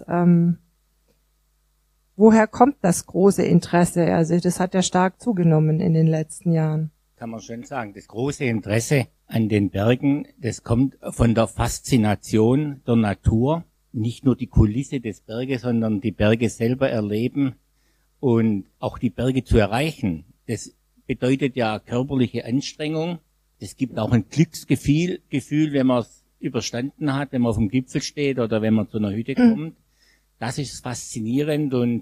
Woher kommt das große Interesse? Also das hat ja stark zugenommen in den letzten Jahren.
Kann man schon sagen, das große Interesse an den Bergen, das kommt von der Faszination der Natur. Nicht nur die Kulisse des Berges, sondern die Berge selber erleben und auch die Berge zu erreichen. Das bedeutet ja körperliche Anstrengung. Es gibt auch ein Glücksgefühl, wenn man es überstanden hat, wenn man auf dem Gipfel steht oder wenn man zu einer Hütte kommt. Das ist faszinierend und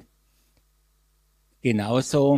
genauso,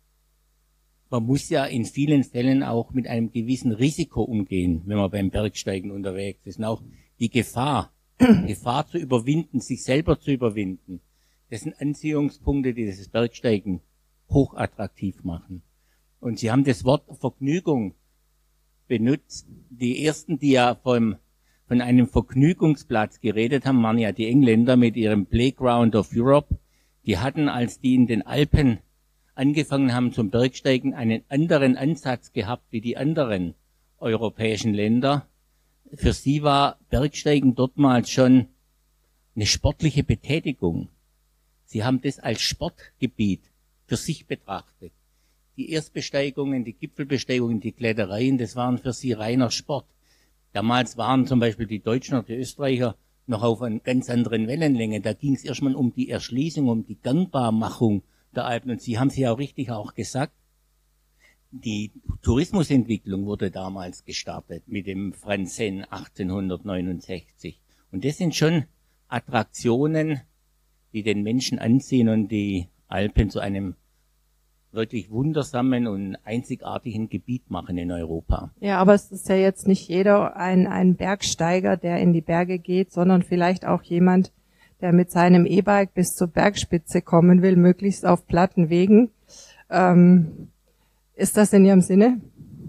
man muss ja in vielen Fällen auch mit einem gewissen Risiko umgehen, wenn man beim Bergsteigen unterwegs ist. Und auch die Gefahr zu überwinden, sich selber zu überwinden, das sind Anziehungspunkte, die das Bergsteigen hochattraktiv machen. Und Sie haben das Wort Vergnügung benutzt. Die ersten, die ja von einem Vergnügungsplatz geredet haben, waren ja die Engländer mit ihrem Playground of Europe. Die hatten, als die in den Alpen angefangen haben zum Bergsteigen, einen anderen Ansatz gehabt wie die anderen europäischen Länder. Für sie war Bergsteigen dortmals schon eine sportliche Betätigung. Sie haben das als Sportgebiet für sich betrachtet. Die Erstbesteigungen, die Gipfelbesteigungen, die Klettereien, das waren für sie reiner Sport. Damals waren zum Beispiel die Deutschen oder die Österreicher noch auf einer ganz anderen Wellenlänge. Da ging es erstmal um die Erschließung, um die Gangbarmachung der Alpen. Und Sie haben es ja auch richtig gesagt, die Tourismusentwicklung wurde damals gestartet mit dem Franzen 1869. Und das sind schon Attraktionen, die den Menschen anziehen und die Alpen zu einem wirklich wundersamen und einzigartigen Gebiet machen in Europa.
Ja, aber es ist ja jetzt nicht jeder ein Bergsteiger, der in die Berge geht, sondern vielleicht auch jemand, der mit seinem E-Bike bis zur Bergspitze kommen will, möglichst auf platten Wegen. Ist das in Ihrem Sinne?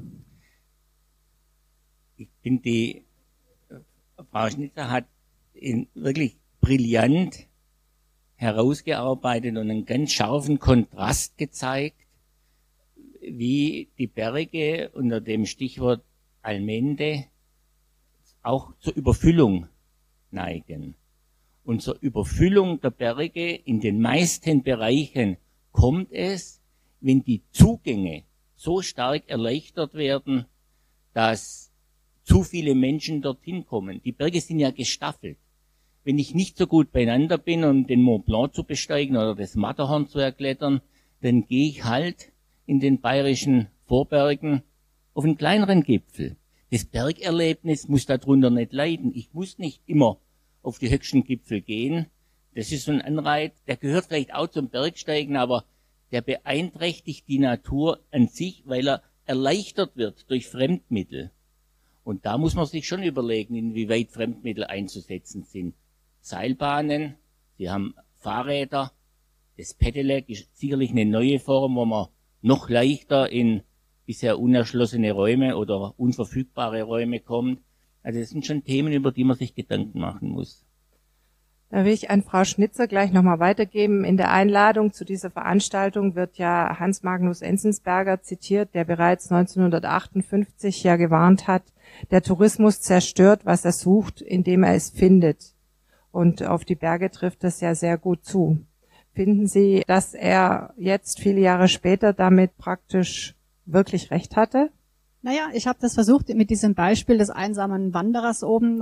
Ich finde, die Frau Schnitzer hat wirklich brillant herausgearbeitet und einen ganz scharfen Kontrast gezeigt, wie die Berge unter dem Stichwort Allmende auch zur Überfüllung neigen. Und zur Überfüllung der Berge in den meisten Bereichen kommt es, wenn die Zugänge so stark erleichtert werden, dass zu viele Menschen dorthin kommen. Die Berge sind ja gestaffelt. Wenn ich nicht so gut beieinander bin, um den Mont Blanc zu besteigen oder das Matterhorn zu erklettern, dann gehe ich halt in den bayerischen Vorbergen auf einen kleineren Gipfel. Das Bergerlebnis muss darunter nicht leiden. Ich muss nicht immer auf die höchsten Gipfel gehen. Das ist so ein Anreiz, der gehört vielleicht auch zum Bergsteigen, aber der beeinträchtigt die Natur an sich, weil er erleichtert wird durch Fremdmittel. Und da muss man sich schon überlegen, inwieweit Fremdmittel einzusetzen sind. Seilbahnen, sie haben Fahrräder, das Pedelec ist sicherlich eine neue Form, wo man noch leichter in bisher unerschlossene Räume oder unverfügbare Räume kommt. Also das sind schon Themen, über die man sich Gedanken machen muss.
Da will ich an Frau Schnitzer gleich nochmal weitergeben. In der Einladung zu dieser Veranstaltung wird ja Hans Magnus Enzensberger zitiert, der bereits 1958 ja gewarnt hat, der Tourismus zerstört, was er sucht, indem er es findet. Und auf die Berge trifft das ja sehr gut zu. Finden Sie, dass er jetzt viele Jahre später damit praktisch wirklich recht hatte?
Naja, ich habe das versucht, mit diesem Beispiel des einsamen Wanderers oben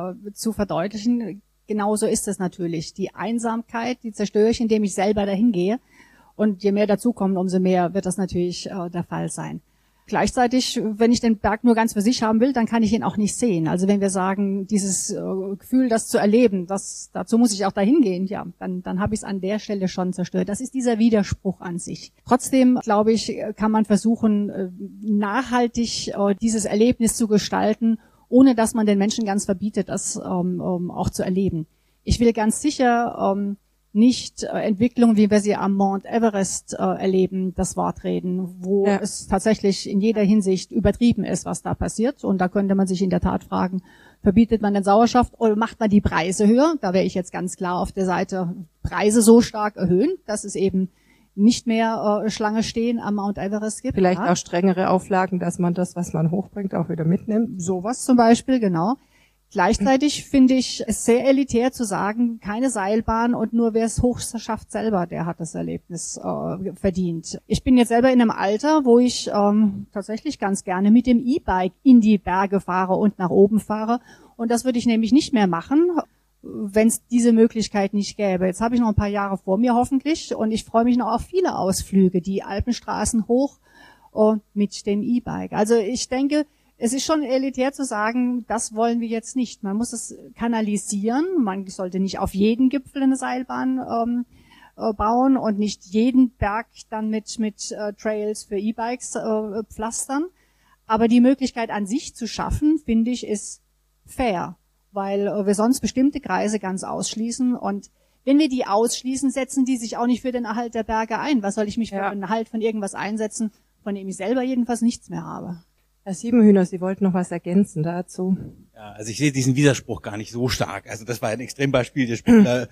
zu verdeutlichen. Genauso ist es natürlich. Die Einsamkeit, die zerstöre ich, indem ich selber dahin gehe. Und je mehr dazukommen, umso mehr wird das natürlich der Fall sein. Gleichzeitig, wenn ich den Berg nur ganz für sich haben will, dann kann ich ihn auch nicht sehen. Also wenn wir sagen, dieses Gefühl, das zu erleben, dazu muss ich auch dahin gehen, ja, dann habe ich es an der Stelle schon zerstört. Das ist dieser Widerspruch an sich. Trotzdem, glaube ich, kann man versuchen, nachhaltig dieses Erlebnis zu gestalten, ohne dass man den Menschen ganz verbietet, das auch zu erleben. Ich will ganz sicher nicht Entwicklungen, wie wir sie am Mount Everest erleben, das Wort reden, wo es tatsächlich in jeder Hinsicht übertrieben ist, was da passiert. Und da könnte man sich in der Tat fragen, verbietet man den Sauerstoff oder macht man die Preise höher? Da wäre ich jetzt ganz klar auf der Seite, Preise so stark erhöhen, dass es eben nicht mehr Schlange stehen am Mount Everest gibt.
Vielleicht auch strengere Auflagen, dass man das, was man hochbringt, auch wieder mitnimmt.
Sowas zum Beispiel, genau. Gleichzeitig finde ich es sehr elitär zu sagen, keine Seilbahn und nur wer es hoch schafft selber, der hat das Erlebnis verdient. Ich bin jetzt selber in einem Alter, wo ich tatsächlich ganz gerne mit dem E-Bike in die Berge fahre und nach oben fahre. Und das würde ich nämlich nicht mehr machen, wenn es diese Möglichkeit nicht gäbe. Jetzt habe ich noch ein paar Jahre vor mir hoffentlich und ich freue mich noch auf viele Ausflüge, die Alpenstraßen hoch und mit dem E-Bike. Also ich denke, es ist schon elitär zu sagen, das wollen wir jetzt nicht. Man muss es kanalisieren. Man sollte nicht auf jeden Gipfel eine Seilbahn bauen und nicht jeden Berg dann mit Trails für E-Bikes pflastern. Aber die Möglichkeit an sich zu schaffen, finde ich, ist fair, weil wir sonst bestimmte Kreise ganz ausschließen. Und wenn wir die ausschließen, setzen die sich auch nicht für den Erhalt der Berge ein. Was soll ich mich für den Erhalt von irgendwas einsetzen, von dem ich selber jedenfalls nichts mehr habe?
Herr Siebenhühner, Sie wollten noch was ergänzen dazu.
Ja, also ich sehe diesen Widerspruch gar nicht so stark. Also das war ein Extrembeispiel der Spieler.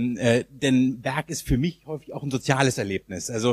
Denn Berg ist für mich häufig auch ein soziales Erlebnis. Also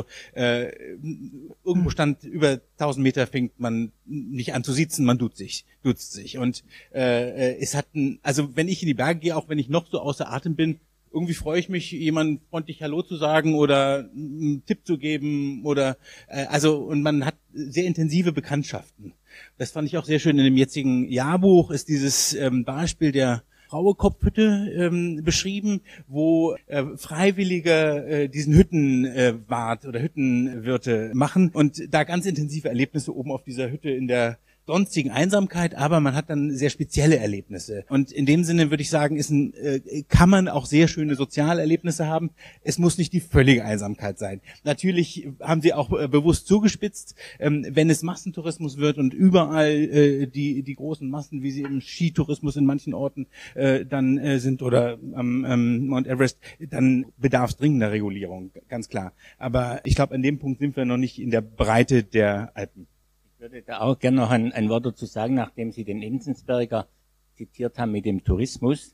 irgendwo stand über 1000 Meter, fängt man nicht an zu sitzen, man duzt sich. Und es hat also wenn ich in die Berge gehe, auch wenn ich noch so außer Atem bin, irgendwie freue ich mich, jemandem freundlich Hallo zu sagen oder einen Tipp zu geben oder und man hat sehr intensive Bekanntschaften. Das fand ich auch sehr schön in dem jetzigen Jahrbuch, ist dieses Beispiel der Frauekopfhütte beschrieben, wo Freiwillige diesen Hüttenwart oder Hüttenwirte machen und da ganz intensive Erlebnisse oben auf dieser Hütte in der sonstigen Einsamkeit, aber man hat dann sehr spezielle Erlebnisse. Und in dem Sinne würde ich sagen, kann man auch sehr schöne soziale Erlebnisse haben. Es muss nicht die völlige Einsamkeit sein. Natürlich haben sie auch bewusst zugespitzt, wenn es Massentourismus wird und überall die großen Massen, wie sie im Skitourismus in manchen Orten dann sind oder am Mount Everest, dann bedarf es dringender Regulierung, ganz klar. Aber ich glaube, an dem Punkt sind wir noch nicht in der Breite der Alpen.
Ich würde da auch gerne noch ein Wort dazu sagen, nachdem Sie den Enzensberger zitiert haben mit dem Tourismus,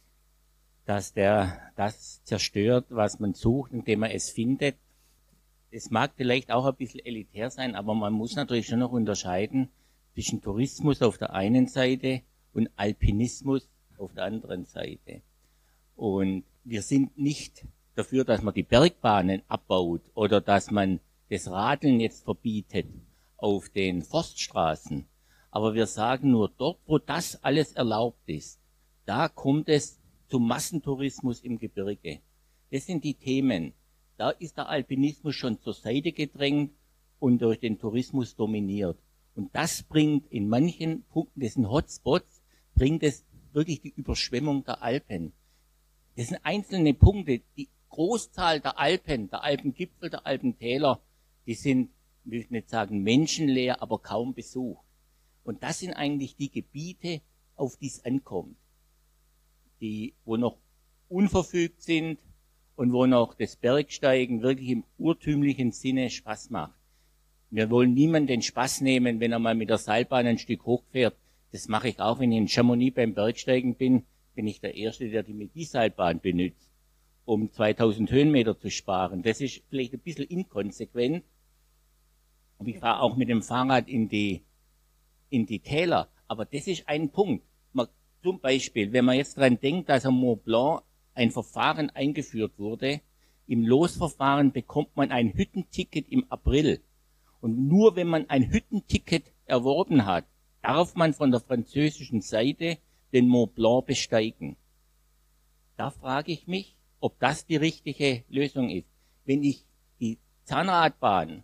dass der das zerstört, was man sucht, indem man es findet. Es mag vielleicht auch ein bisschen elitär sein, aber man muss natürlich schon noch unterscheiden zwischen Tourismus auf der einen Seite und Alpinismus auf der anderen Seite. Und wir sind nicht dafür, dass man die Bergbahnen abbaut oder dass man das Radeln jetzt verbietet auf den Forststraßen. Aber wir sagen nur, dort, wo das alles erlaubt ist, da kommt es zum Massentourismus im Gebirge. Das sind die Themen. Da ist der Alpinismus schon zur Seite gedrängt und durch den Tourismus dominiert. Und das bringt in manchen Punkten, das sind Hotspots, bringt es wirklich die Überschwemmung der Alpen. Das sind einzelne Punkte. Die Großzahl der Alpen, der Alpengipfel, der Alpentäler, die sind, ich will nicht sagen menschenleer, aber kaum besucht. Und das sind eigentlich die Gebiete, auf die es ankommt, wo noch unverfügt sind und wo noch das Bergsteigen wirklich im urtümlichen Sinne Spaß macht. Wir wollen niemanden den Spaß nehmen, wenn er mal mit der Seilbahn ein Stück hochfährt. Das mache ich auch, wenn ich in Chamonix beim Bergsteigen bin ich der Erste, der die Midi-Seilbahn benutzt, um 2000 Höhenmeter zu sparen. Das ist vielleicht ein bisschen inkonsequent. Und ich fahre auch mit dem Fahrrad in die Täler. Aber das ist ein Punkt. Zum Beispiel, wenn man jetzt dran denkt, dass am Mont Blanc ein Verfahren eingeführt wurde, Im Losverfahren bekommt man ein Hüttenticket im April. Und nur wenn man ein Hüttenticket erworben hat, darf man von der französischen Seite den Mont Blanc besteigen. Da frage ich mich, ob das die richtige Lösung ist. Wenn ich die Zahnradbahn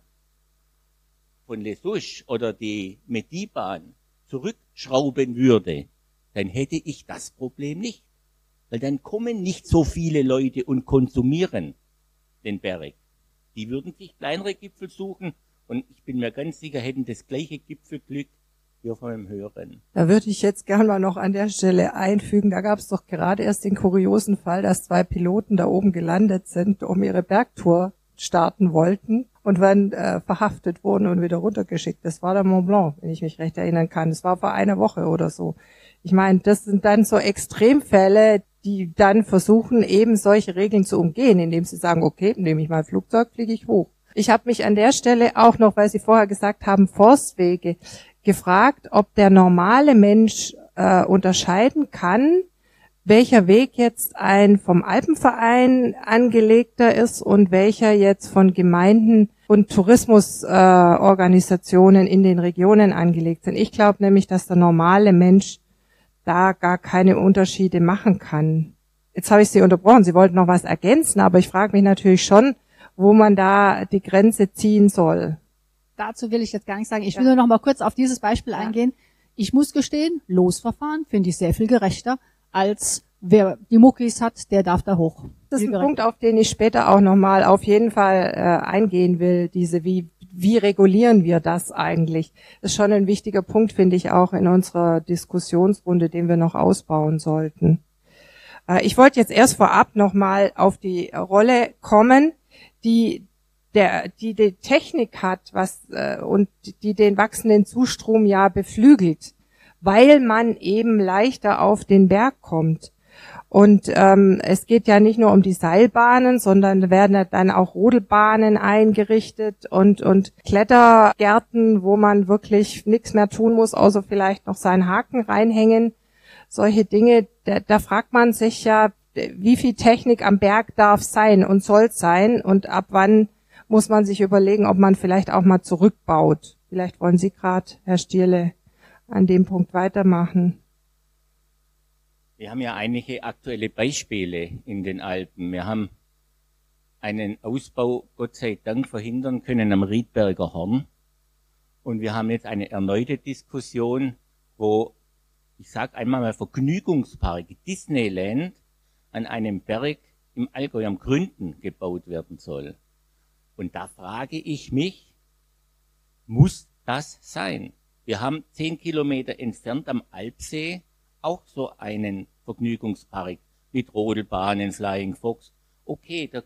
von Les Souches oder die Medi-Bahn zurückschrauben würde, dann hätte ich das Problem nicht. Weil dann kommen nicht so viele Leute und konsumieren den Berg. Die würden sich kleinere Gipfel suchen und ich bin mir ganz sicher, hätten das gleiche Gipfelglück wie von einem höheren.
Da würde ich jetzt gerne mal noch an der Stelle einfügen, da gab es doch gerade erst den kuriosen Fall, dass 2 Piloten da oben gelandet sind, um ihre Bergtour starten wollten und waren verhaftet wurden und wieder runtergeschickt. Das war der Mont Blanc, wenn ich mich recht erinnern kann. Das war vor einer Woche oder so. Ich meine, das sind dann so Extremfälle, die dann versuchen, eben solche Regeln zu umgehen, indem sie sagen, okay, nehme ich mal ein Flugzeug, fliege ich hoch. Ich habe mich an der Stelle auch noch, weil Sie vorher gesagt haben, Forstwege, gefragt, ob der normale Mensch unterscheiden kann, welcher Weg jetzt ein vom Alpenverein angelegter ist und welcher jetzt von Gemeinden und Tourismusorganisationen in den Regionen angelegt sind. Ich glaube nämlich, dass der normale Mensch da gar keine Unterschiede machen kann. Jetzt habe ich Sie unterbrochen, Sie wollten noch was ergänzen, aber ich frage mich natürlich schon, wo man da die Grenze ziehen soll.
Dazu will ich jetzt gar nichts sagen. Ich will nur noch mal kurz auf dieses Beispiel eingehen. Ich muss gestehen, Losverfahren finde ich sehr viel gerechter, als wer die Muckis hat, der darf da hoch.
Das ist ein Punkt, auf den ich später auch noch mal auf jeden Fall eingehen will, wie regulieren wir das eigentlich? Das ist schon ein wichtiger Punkt, finde ich, auch in unserer Diskussionsrunde, den wir noch ausbauen sollten. Ich wollte jetzt erst vorab noch mal auf die Rolle kommen, die Technik hat, und die den wachsenden Zustrom ja beflügelt, weil man eben leichter auf den Berg kommt. Und es geht ja nicht nur um die Seilbahnen, sondern werden dann auch Rodelbahnen eingerichtet und Klettergärten, wo man wirklich nichts mehr tun muss, außer vielleicht noch seinen Haken reinhängen. Solche Dinge, da fragt man sich ja, wie viel Technik am Berg darf sein und soll sein und ab wann muss man sich überlegen, ob man vielleicht auch mal zurückbaut. Vielleicht wollen Sie gerade, Herr Stierle, an dem Punkt weitermachen.
Wir haben ja einige aktuelle Beispiele in den Alpen. Wir haben einen Ausbau, Gott sei Dank, verhindern können am Riedberger Horn. Und wir haben jetzt eine erneute Diskussion, wo, ich sage einmal mal, Vergnügungspark Disneyland an einem Berg im Allgäu am Gründen gebaut werden soll. Und da frage ich mich, muss das sein? Wir haben 10 Kilometer entfernt am Alpsee auch so einen Vergnügungspark mit Rodelbahnen, Flying Fox. Okay, das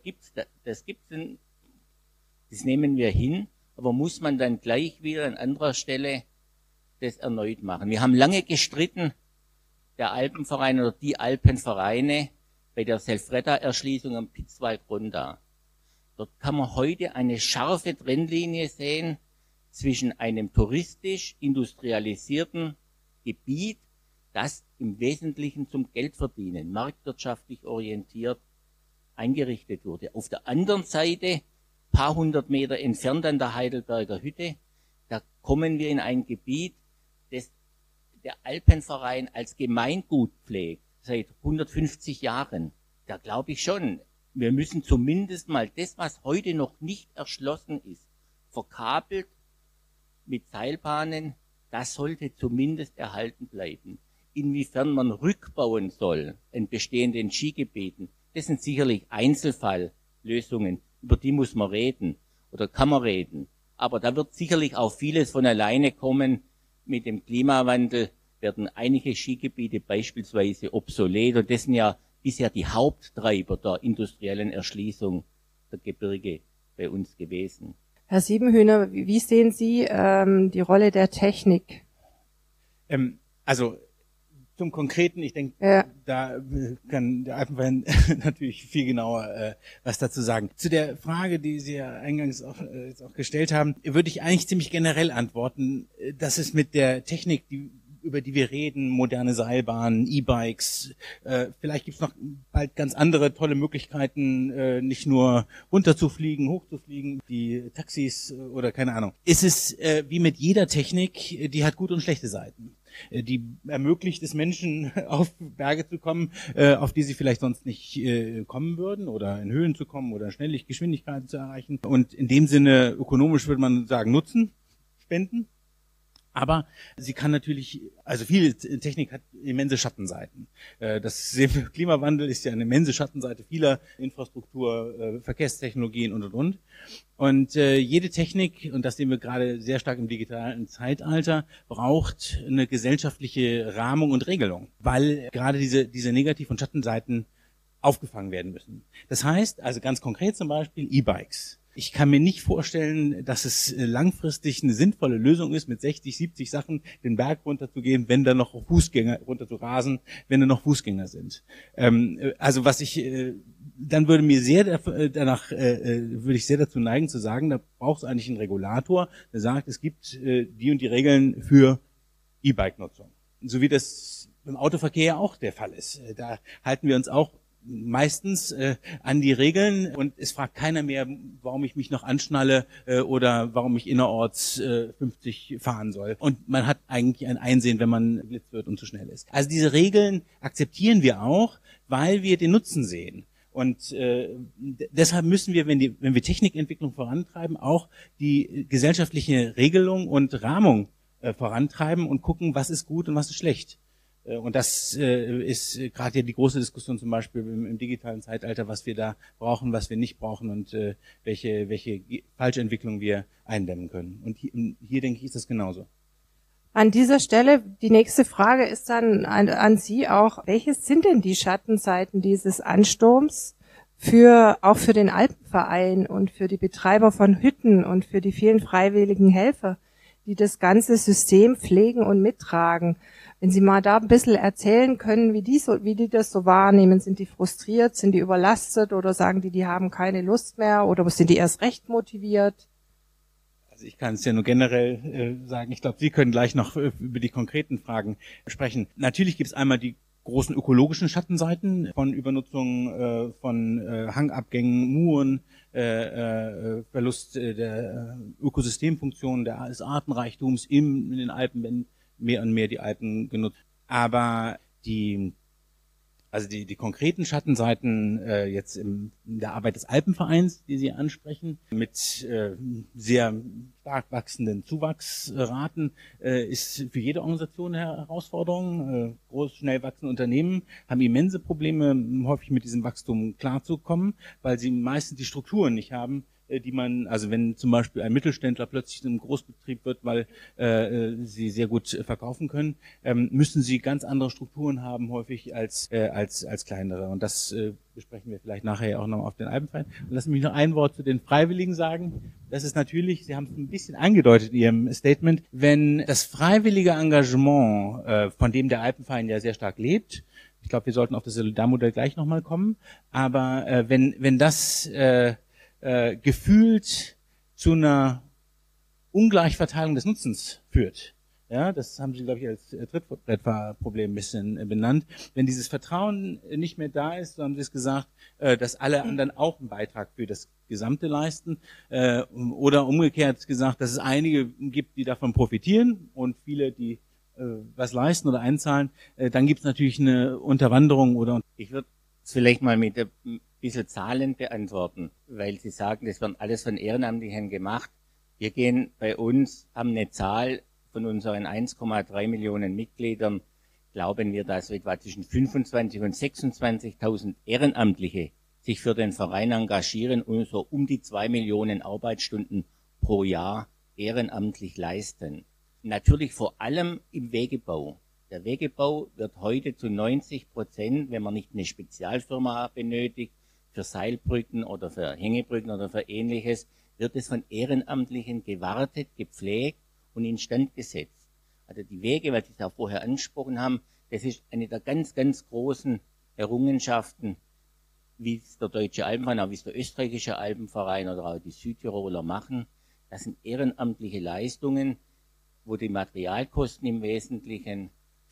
nehmen wir hin, aber muss man dann gleich wieder an anderer Stelle das erneut machen? Wir haben lange gestritten, der Alpenverein oder die Alpenvereine bei der Selfretta-Erschließung am Pitzwald-Gronda. Dort kann man heute eine scharfe Trennlinie sehen zwischen einem touristisch industrialisierten Gebiet, das im Wesentlichen zum Geldverdienen, marktwirtschaftlich orientiert eingerichtet wurde. Auf der anderen Seite, paar hundert Meter entfernt an der Heidelberger Hütte, da kommen wir in ein Gebiet, das der Alpenverein als Gemeingut pflegt, seit 150 Jahren. Da glaube ich schon, wir müssen zumindest mal das, was heute noch nicht erschlossen ist, verkabelt mit Seilbahnen, das sollte zumindest erhalten bleiben. Inwiefern man rückbauen soll in bestehenden Skigebieten, das sind sicherlich Einzelfalllösungen, über die muss man reden oder kann man reden. Aber da wird sicherlich auch vieles von alleine kommen. Mit dem Klimawandel werden einige Skigebiete beispielsweise obsolet und das sind ja bisher die Haupttreiber der industriellen Erschließung der Gebirge bei uns gewesen.
Herr Siebenhühner, wie sehen Sie die Rolle der Technik?
Also zum Konkreten, ich denke, da kann der Alpenverein natürlich viel genauer was dazu sagen. Zu der Frage, die Sie ja eingangs jetzt auch gestellt haben, würde ich eigentlich ziemlich generell antworten, dass es mit der Technik, die über die wir reden, moderne Seilbahnen, E-Bikes, vielleicht gibt's noch bald ganz andere tolle Möglichkeiten, nicht nur runterzufliegen, hochzufliegen, die Taxis oder keine Ahnung. Ist es wie mit jeder Technik, die hat gute und schlechte Seiten. Die ermöglicht es Menschen, auf Berge zu kommen, auf die sie vielleicht sonst nicht kommen würden, oder in Höhen zu kommen oder schnell Geschwindigkeiten zu erreichen. Und in dem Sinne, ökonomisch würde man sagen, Nutzen spenden. Aber sie kann natürlich, also viel Technik hat immense Schattenseiten. Das Klimawandel ist ja eine immense Schattenseite vieler Infrastruktur, Verkehrstechnologien und. Und jede Technik, und das sehen wir gerade sehr stark im digitalen Zeitalter, braucht eine gesellschaftliche Rahmung und Regelung, weil gerade diese Negativ- und Schattenseiten aufgefangen werden müssen. Das heißt, also ganz konkret zum Beispiel E-Bikes. Ich kann mir nicht vorstellen, dass es langfristig eine sinnvolle Lösung ist, mit 60, 70 Sachen den Berg runterzugehen, wenn da noch Fußgänger runter zu rasen, wenn da noch Fußgänger sind. Also was ich, dann würde mir würde ich sehr dazu neigen zu sagen, da braucht es eigentlich einen Regulator, der sagt, es gibt die und die Regeln für E-Bike-Nutzung. So wie das im Autoverkehr auch der Fall ist. Da halten wir uns auch meistens an die Regeln, und es fragt keiner mehr, warum ich mich noch anschnalle oder warum ich innerorts 50 fahren soll. Und man hat eigentlich ein Einsehen, wenn man geblitzt wird und zu schnell ist. Also diese Regeln akzeptieren wir auch, weil wir den Nutzen sehen. Und deshalb müssen wir, wenn wir Technikentwicklung vorantreiben, auch die gesellschaftliche Regelung und Rahmung vorantreiben und gucken, was ist gut und was ist schlecht. Und das ist gerade ja die große Diskussion zum Beispiel im digitalen Zeitalter, was wir da brauchen, was wir nicht brauchen und welche falsche Entwicklung wir eindämmen können. Und hier denke ich, ist das genauso.
An dieser Stelle, die nächste Frage ist dann an Sie auch, welches sind denn die Schattenseiten dieses Ansturms auch für den Alpenverein und für die Betreiber von Hütten und für die vielen freiwilligen Helfer, die das ganze System pflegen und mittragen? Wenn Sie mal da ein bisschen erzählen können, wie die das so wahrnehmen. Sind die frustriert, sind die überlastet oder sagen die haben keine Lust mehr oder sind die erst recht motiviert?
Also ich kann es ja nur generell sagen. Ich glaube, Sie können gleich noch über die konkreten Fragen sprechen. Natürlich gibt es einmal die großen ökologischen Schattenseiten von Übernutzung von Hangabgängen, Muren, Verlust der Ökosystemfunktionen, des Artenreichtums in den Alpen, wenn mehr und mehr die Alpen genutzt. Aber die konkreten Schattenseiten jetzt in der Arbeit des Alpenvereins, die Sie ansprechen, mit sehr stark wachsenden Zuwachsraten, ist für jede Organisation eine Herausforderung. Schnell wachsende Unternehmen haben immense Probleme, häufig mit diesem Wachstum klarzukommen, weil sie meistens die Strukturen nicht haben, die man, also wenn zum Beispiel ein Mittelständler plötzlich in einem Großbetrieb wird, weil sie sehr gut verkaufen können, müssen sie ganz andere Strukturen haben häufig als kleinere. Und das besprechen wir vielleicht nachher auch noch auf den Alpenverein. Und lassen mich noch ein Wort zu den Freiwilligen sagen. Das ist natürlich, Sie haben es ein bisschen angedeutet in Ihrem Statement, wenn das freiwillige Engagement, von dem der Alpenverein ja sehr stark lebt, ich glaube, wir sollten auf das Solidarmodell gleich nochmal kommen, aber wenn das gefühlt zu einer Ungleichverteilung des Nutzens führt. Ja, das haben Sie, glaube ich, als Trittbrettfahrerproblem ein bisschen benannt. Wenn dieses Vertrauen nicht mehr da ist, so haben Sie es gesagt, dass alle anderen auch einen Beitrag für das Gesamte leisten, oder umgekehrt gesagt, dass es einige gibt, die davon profitieren und viele, die was leisten oder einzahlen, dann gibt es natürlich eine Unterwanderung oder.
Ich würde es vielleicht mal mit ein bisschen Zahlen beantworten, weil Sie sagen, das wird alles von Ehrenamtlichen gemacht. Wir gehen bei uns, haben eine Zahl von unseren 1,3 Millionen Mitgliedern, glauben wir, dass etwa zwischen 25.000 und 26.000 Ehrenamtliche sich für den Verein engagieren und so um die 2 Millionen Arbeitsstunden pro Jahr ehrenamtlich leisten. Natürlich vor allem im Wegebau. Der Wegebau wird heute zu 90%, wenn man nicht eine Spezialfirma benötigt, für Seilbrücken oder für Hängebrücken oder für Ähnliches, wird es von Ehrenamtlichen gewartet, gepflegt und instand gesetzt. Also die Wege, weil Sie es auch vorher angesprochen haben, das ist eine der ganz, ganz großen Errungenschaften, wie es der Deutsche Alpenverein, auch wie es der Österreichische Alpenverein oder auch die Südtiroler machen. Das sind ehrenamtliche Leistungen, wo die Materialkosten im Wesentlichen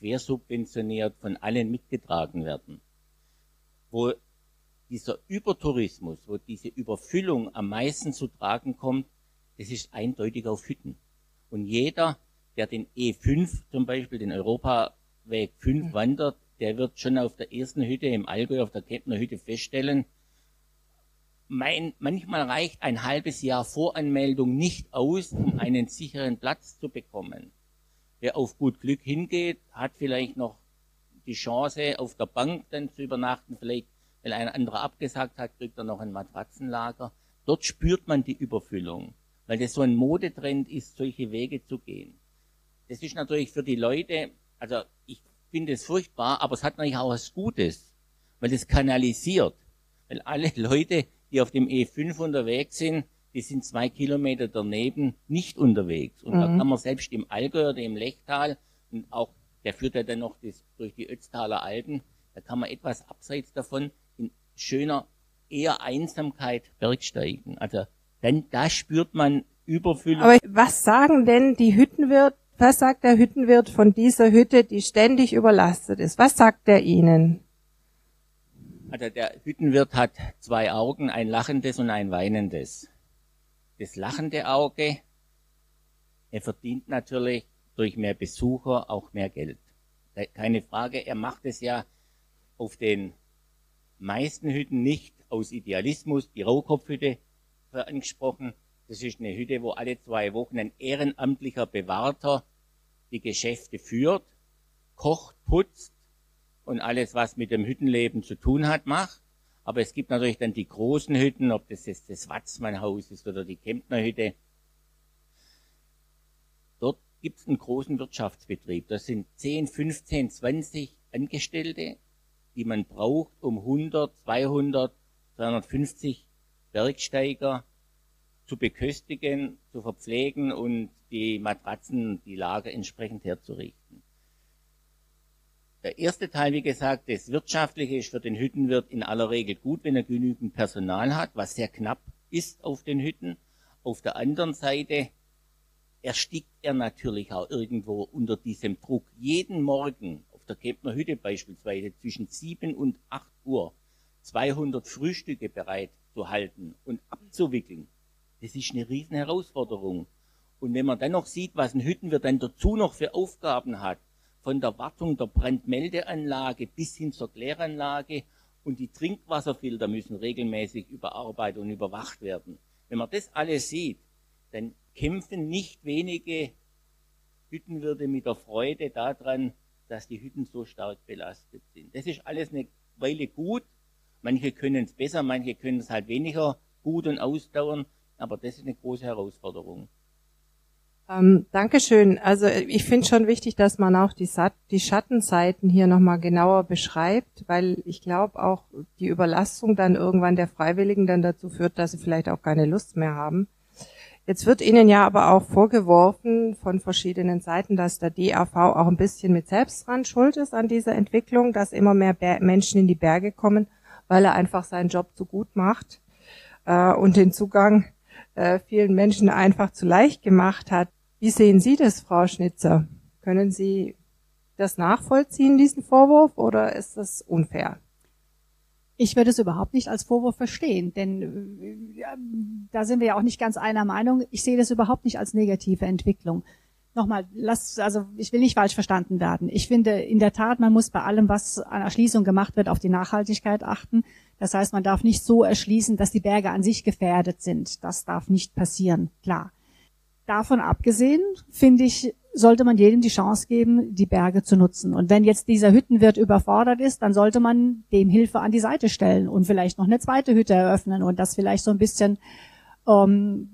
quersubventioniert von allen mitgetragen werden. Wo dieser Übertourismus, wo diese Überfüllung am meisten zu tragen kommt, das ist eindeutig auf Hütten. Und jeder, der den E5 zum Beispiel, den Europaweg 5 wandert, der wird schon auf der ersten Hütte im Allgäu, auf der Kemptner Hütte feststellen, manchmal reicht ein halbes Jahr Voranmeldung nicht aus, um einen sicheren Platz zu bekommen. Wer auf gut Glück hingeht, hat vielleicht noch die Chance, auf der Bank dann zu übernachten. Vielleicht, weil ein anderer abgesagt hat, kriegt er noch ein Matratzenlager. Dort spürt man die Überfüllung, weil das so ein Modetrend ist, solche Wege zu gehen. Das ist natürlich für die Leute, also ich finde es furchtbar, aber es hat natürlich auch was Gutes, weil es kanalisiert. Weil alle Leute, die auf dem E5 unterwegs sind, die sind 2 Kilometer daneben nicht unterwegs. Und da kann man selbst im Allgäu oder im Lechtal, und auch der führt ja dann noch durch die Ötztaler Alpen, da kann man etwas abseits davon in schöner, eher Einsamkeit bergsteigen. Also dann, da spürt man Überfüllung.
Aber was sagen denn die Hüttenwirt, was sagt der Hüttenwirt von dieser Hütte, die ständig überlastet ist? Was sagt er Ihnen?
Also der Hüttenwirt hat 2 Augen, ein lachendes und ein weinendes. Das lachende Auge, er verdient natürlich durch mehr Besucher auch mehr Geld. Keine Frage, er macht es ja auf den meisten Hütten nicht aus Idealismus. Die Rauhkopfhütte angesprochen, das ist eine Hütte, wo alle 2 Wochen ein ehrenamtlicher Bewahrter die Geschäfte führt, kocht, putzt und alles, was mit dem Hüttenleben zu tun hat, macht. Aber es gibt natürlich dann die großen Hütten, ob das jetzt das Watzmannhaus ist oder die Kemptner Hütte. Dort gibt es einen großen Wirtschaftsbetrieb. Das sind 10, 15, 20 Angestellte, die man braucht, um 100, 200, 250 Bergsteiger zu beköstigen, zu verpflegen und die Matratzen, die Lager entsprechend herzurichten. Der erste Teil, wie gesagt, das Wirtschaftliche ist für den Hüttenwirt in aller Regel gut, wenn er genügend Personal hat, was sehr knapp ist auf den Hütten. Auf der anderen Seite erstickt er natürlich auch irgendwo unter diesem Druck. Jeden Morgen auf der Kemptner Hütte beispielsweise zwischen 7 und 8 Uhr 200 Frühstücke bereit zu halten und abzuwickeln. Das ist eine riesen Herausforderung. Und wenn man dann noch sieht, was ein Hüttenwirt dann dazu noch für Aufgaben hat, von der Wartung der Brandmeldeanlage bis hin zur Kläranlage, und die Trinkwasserfilter müssen regelmäßig überarbeitet und überwacht werden. Wenn man das alles sieht, dann kämpfen nicht wenige Hüttenwirte mit der Freude daran, dass die Hütten so stark belastet sind. Das ist alles eine Weile gut. Manche können es besser, manche können es halt weniger gut und ausdauern, aber das ist eine große Herausforderung.
Dankeschön. Also ich finde schon wichtig, dass man auch die Schattenseiten hier nochmal genauer beschreibt, weil ich glaube auch die Überlastung dann irgendwann der Freiwilligen dann dazu führt, dass sie vielleicht auch keine Lust mehr haben. Jetzt wird Ihnen ja aber auch vorgeworfen von verschiedenen Seiten, dass der DAV auch ein bisschen mit selbst dran schuld ist an dieser Entwicklung, dass immer mehr Menschen in die Berge kommen, weil er einfach seinen Job so gut macht und den Zugang vielen Menschen einfach zu leicht gemacht hat. Wie sehen Sie das, Frau Schnitzer? Können Sie das nachvollziehen, diesen Vorwurf, oder ist das unfair?
Ich würde es überhaupt nicht als Vorwurf verstehen, denn da sind wir ja auch nicht ganz einer Meinung. Ich sehe das überhaupt nicht als negative Entwicklung. Nochmal, ich will nicht falsch verstanden werden. Ich finde in der Tat, man muss bei allem, was an Erschließung gemacht wird, auf die Nachhaltigkeit achten. Das heißt, man darf nicht so erschließen, dass die Berge an sich gefährdet sind. Das darf nicht passieren, klar. Davon abgesehen, finde ich, sollte man jedem die Chance geben, die Berge zu nutzen. Und wenn jetzt dieser Hüttenwirt überfordert ist, dann sollte man dem Hilfe an die Seite stellen und vielleicht noch eine zweite Hütte eröffnen und das vielleicht so ein bisschen auf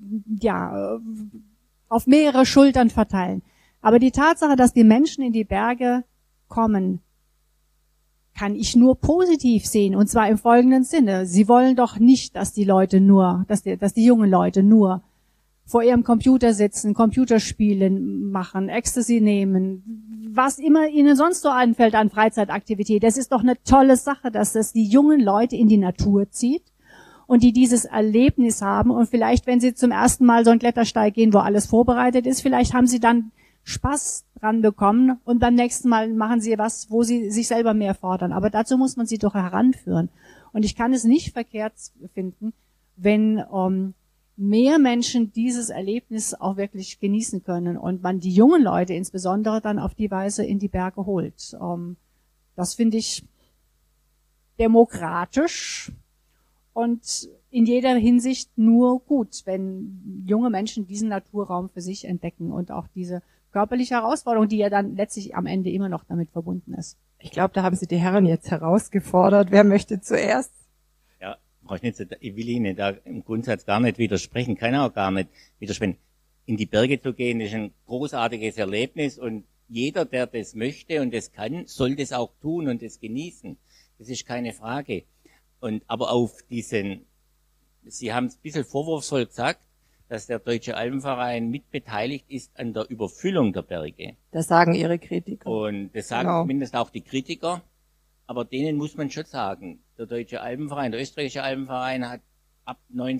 mehrere Schultern verteilen. Aber die Tatsache, dass die Menschen in die Berge kommen, kann ich nur positiv sehen, und zwar im folgenden Sinne. Sie wollen doch nicht, dass die jungen Leute nur vor ihrem Computer sitzen, Computerspielen machen, Ecstasy nehmen, was immer ihnen sonst so einfällt an Freizeitaktivität. Das ist doch eine tolle Sache, dass das die jungen Leute in die Natur zieht und die dieses Erlebnis haben. Und vielleicht, wenn sie zum ersten Mal so einen Klettersteig gehen, wo alles vorbereitet ist, vielleicht haben sie dann
Spaß dran bekommen und beim nächsten Mal machen sie was, wo sie sich selber mehr fordern. Aber dazu muss man sie doch heranführen. Und ich kann es nicht verkehrt finden, wenn mehr Menschen dieses Erlebnis auch wirklich genießen können und man die jungen Leute insbesondere dann auf die Weise in die Berge holt. Das finde ich demokratisch und in jeder Hinsicht nur gut, wenn junge Menschen diesen Naturraum für sich entdecken und auch diese körperliche Herausforderung, die ja dann letztlich am Ende immer noch damit verbunden ist.
Ich glaube, da haben Sie die Herren jetzt herausgefordert. Wer möchte zuerst?
Ja, Frau Schnitzer, ich will Ihnen da im Grundsatz gar nicht widersprechen, kann auch gar nicht widersprechen. In die Berge zu gehen, ist ein großartiges Erlebnis und jeder, der das möchte und das kann, soll das auch tun und das genießen. Das ist keine Frage. Aber auf diesen, Sie haben es ein bisschen vorwurfsvoll gesagt, dass der Deutsche Alpenverein mitbeteiligt ist an der Überfüllung der Berge.
Das sagen Ihre Kritiker.
Und das sagen zumindest auch die Kritiker. Aber denen muss man schon sagen, der Deutsche Alpenverein, der österreichische Alpenverein hat ab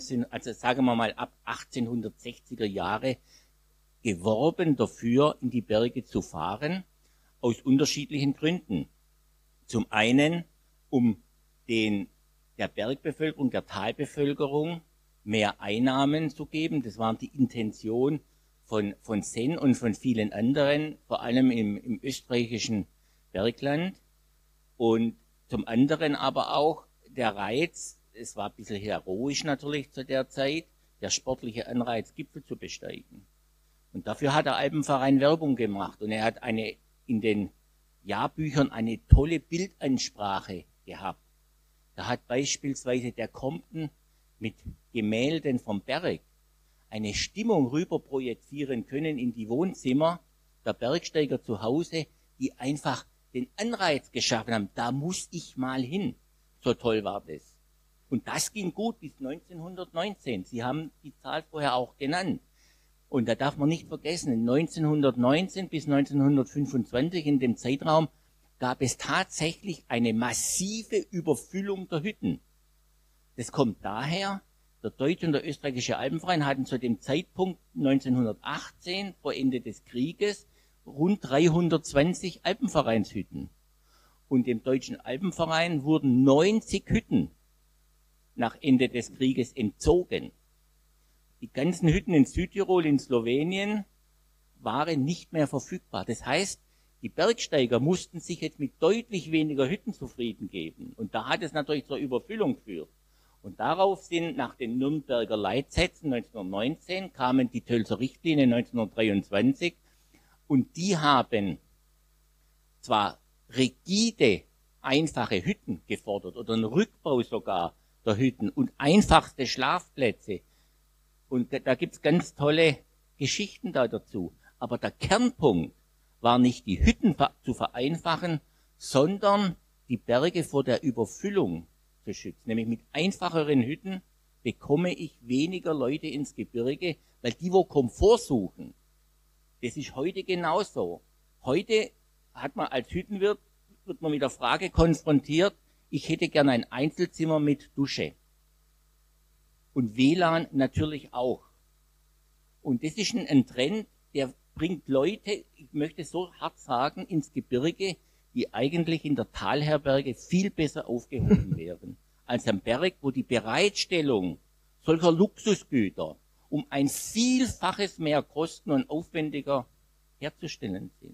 1860er Jahre geworben dafür, in die Berge zu fahren, aus unterschiedlichen Gründen. Zum einen, um der Bergbevölkerung, der Talbevölkerung mehr Einnahmen zu geben. Das war die Intention von Senn und von vielen anderen, vor allem im österreichischen Bergland. Und zum anderen aber auch der Reiz, es war ein bisschen heroisch natürlich zu der Zeit, der sportliche Anreiz, Gipfel zu besteigen. Und dafür hat der Alpenverein Werbung gemacht. Und er hat in den Jahrbüchern eine tolle Bildansprache gehabt. Da hat beispielsweise der Compton mit Gemälden vom Berg eine Stimmung rüber projizieren können in die Wohnzimmer der Bergsteiger zu Hause, die einfach den Anreiz geschaffen haben, da muss ich mal hin. So toll war das. Und das ging gut bis 1919. Sie haben die Zahl vorher auch genannt. Und da darf man nicht vergessen, 1919 bis 1925 in dem Zeitraum gab es tatsächlich eine massive Überfüllung der Hütten. Das kommt daher, der Deutsche und der österreichische Alpenverein hatten zu dem Zeitpunkt 1918, vor Ende des Krieges, rund 320 Alpenvereinshütten. Und dem Deutschen Alpenverein wurden 90 Hütten nach Ende des Krieges entzogen. Die ganzen Hütten in Südtirol, in Slowenien, waren nicht mehr verfügbar. Das heißt, die Bergsteiger mussten sich jetzt mit deutlich weniger Hütten zufrieden geben. Und da hat es natürlich zur Überfüllung geführt. Und darauf sind nach den Nürnberger Leitsätzen 1919 kamen die Tölzer Richtlinien 1923 und die haben zwar rigide, einfache Hütten gefordert oder einen Rückbau sogar der Hütten und einfachste Schlafplätze. Und da gibt's ganz tolle Geschichten da dazu. Aber der Kernpunkt war nicht die Hütten zu vereinfachen, sondern die Berge vor der Überfüllung zu schützen. Nämlich mit einfacheren Hütten bekomme ich weniger Leute ins Gebirge, weil die, wo Komfort suchen, das ist heute genauso. Heute hat man als Hüttenwirt, wird man mit der Frage konfrontiert, ich hätte gern ein Einzelzimmer mit Dusche. Und WLAN natürlich auch. Und das ist ein Trend, der bringt Leute, ich möchte so hart sagen, ins Gebirge, die eigentlich in der Talherberge viel besser aufgehoben wären, als am Berg, wo die Bereitstellung solcher Luxusgüter um ein Vielfaches mehr kosten und aufwendiger herzustellen sind.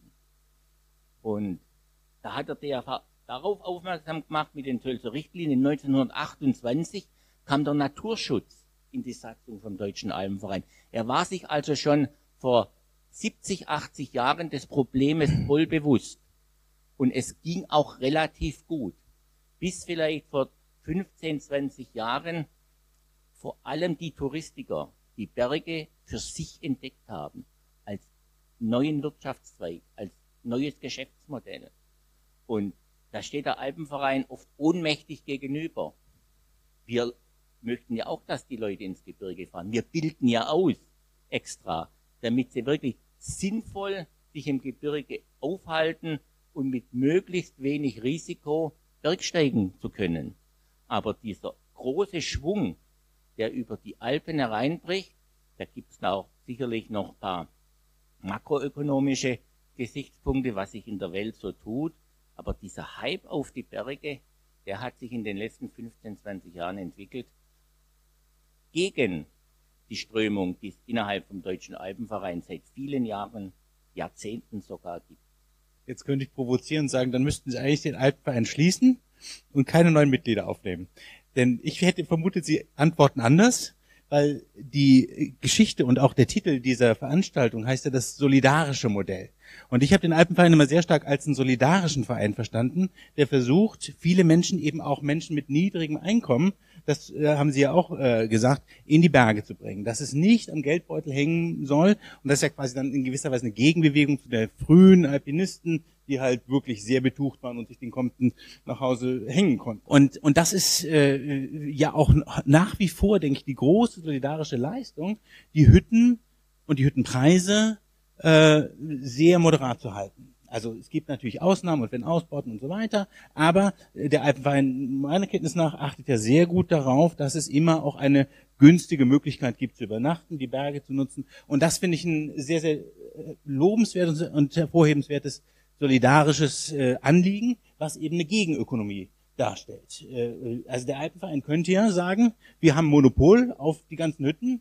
Und da hat der DAV darauf aufmerksam gemacht mit den Tölzer Richtlinien. 1928 kam der Naturschutz in die Satzung vom Deutschen Alpenverein. Er war sich also schon vor 70, 80 Jahren des Problems voll bewusst. Und es ging auch relativ gut. Bis vielleicht vor 15, 20 Jahren vor allem die Touristiker die Berge für sich entdeckt haben, als neuen Wirtschaftszweig, als neues Geschäftsmodell. Und da steht der Alpenverein oft ohnmächtig gegenüber. Wir möchten ja auch, dass die Leute ins Gebirge fahren. Wir bilden ja aus extra, damit sie wirklich sinnvoll sich im Gebirge aufhalten und mit möglichst wenig Risiko bergsteigen zu können. Aber dieser große Schwung, der über die Alpen hereinbricht, da gibt's auch sicherlich noch ein paar makroökonomische Gesichtspunkte, was sich in der Welt so tut. Aber dieser Hype auf die Berge, der hat sich in den letzten 15, 20 Jahren entwickelt gegen die Strömung, die es innerhalb vom Deutschen Alpenverein seit vielen Jahren, Jahrzehnten sogar gibt.
Jetzt könnte ich provozieren und sagen, dann müssten Sie eigentlich den Alpenverein schließen und keine neuen Mitglieder aufnehmen. Denn ich hätte vermutet, Sie antworten anders, weil die Geschichte und auch der Titel dieser Veranstaltung heißt ja das solidarische Modell. Und ich habe den Alpenverein immer sehr stark als einen solidarischen Verein verstanden, der versucht, viele Menschen, eben auch Menschen mit niedrigem Einkommen, das haben Sie ja auch gesagt, in die Berge zu bringen. Dass es nicht am Geldbeutel hängen soll. Und das ist ja quasi dann in gewisser Weise eine Gegenbewegung zu der frühen Alpinisten, die halt wirklich sehr betucht waren und sich den Kompten nach Hause hängen konnten. Und das ist ja auch nach wie vor, denke ich, die große solidarische Leistung, die Hütten und die Hüttenpreise sehr moderat zu halten. Also es gibt natürlich Ausnahmen und wenn Ausbauten und so weiter, aber der Alpenverein meiner Kenntnis nach achtet ja sehr gut darauf, dass es immer auch eine günstige Möglichkeit gibt zu übernachten, die Berge zu nutzen. Und das finde ich ein sehr, sehr lobenswertes und hervorhebenswertes solidarisches Anliegen, was eben eine Gegenökonomie darstellt. Also der Alpenverein könnte ja sagen, wir haben Monopol auf die ganzen Hütten,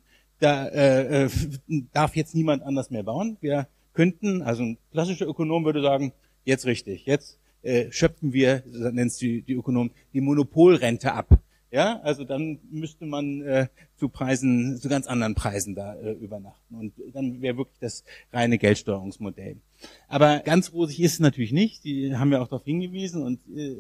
da darf jetzt niemand anders mehr bauen. Wir könnten, also ein klassischer Ökonom würde sagen, jetzt richtig, jetzt schöpfen wir, so nennt es die Ökonomen, die Monopolrente ab. Ja, also dann müsste man zu ganz anderen Preisen da übernachten. Und dann wäre wirklich das reine Geldsteuerungsmodell. Aber ganz rosig ist es natürlich nicht. Die haben ja auch darauf hingewiesen und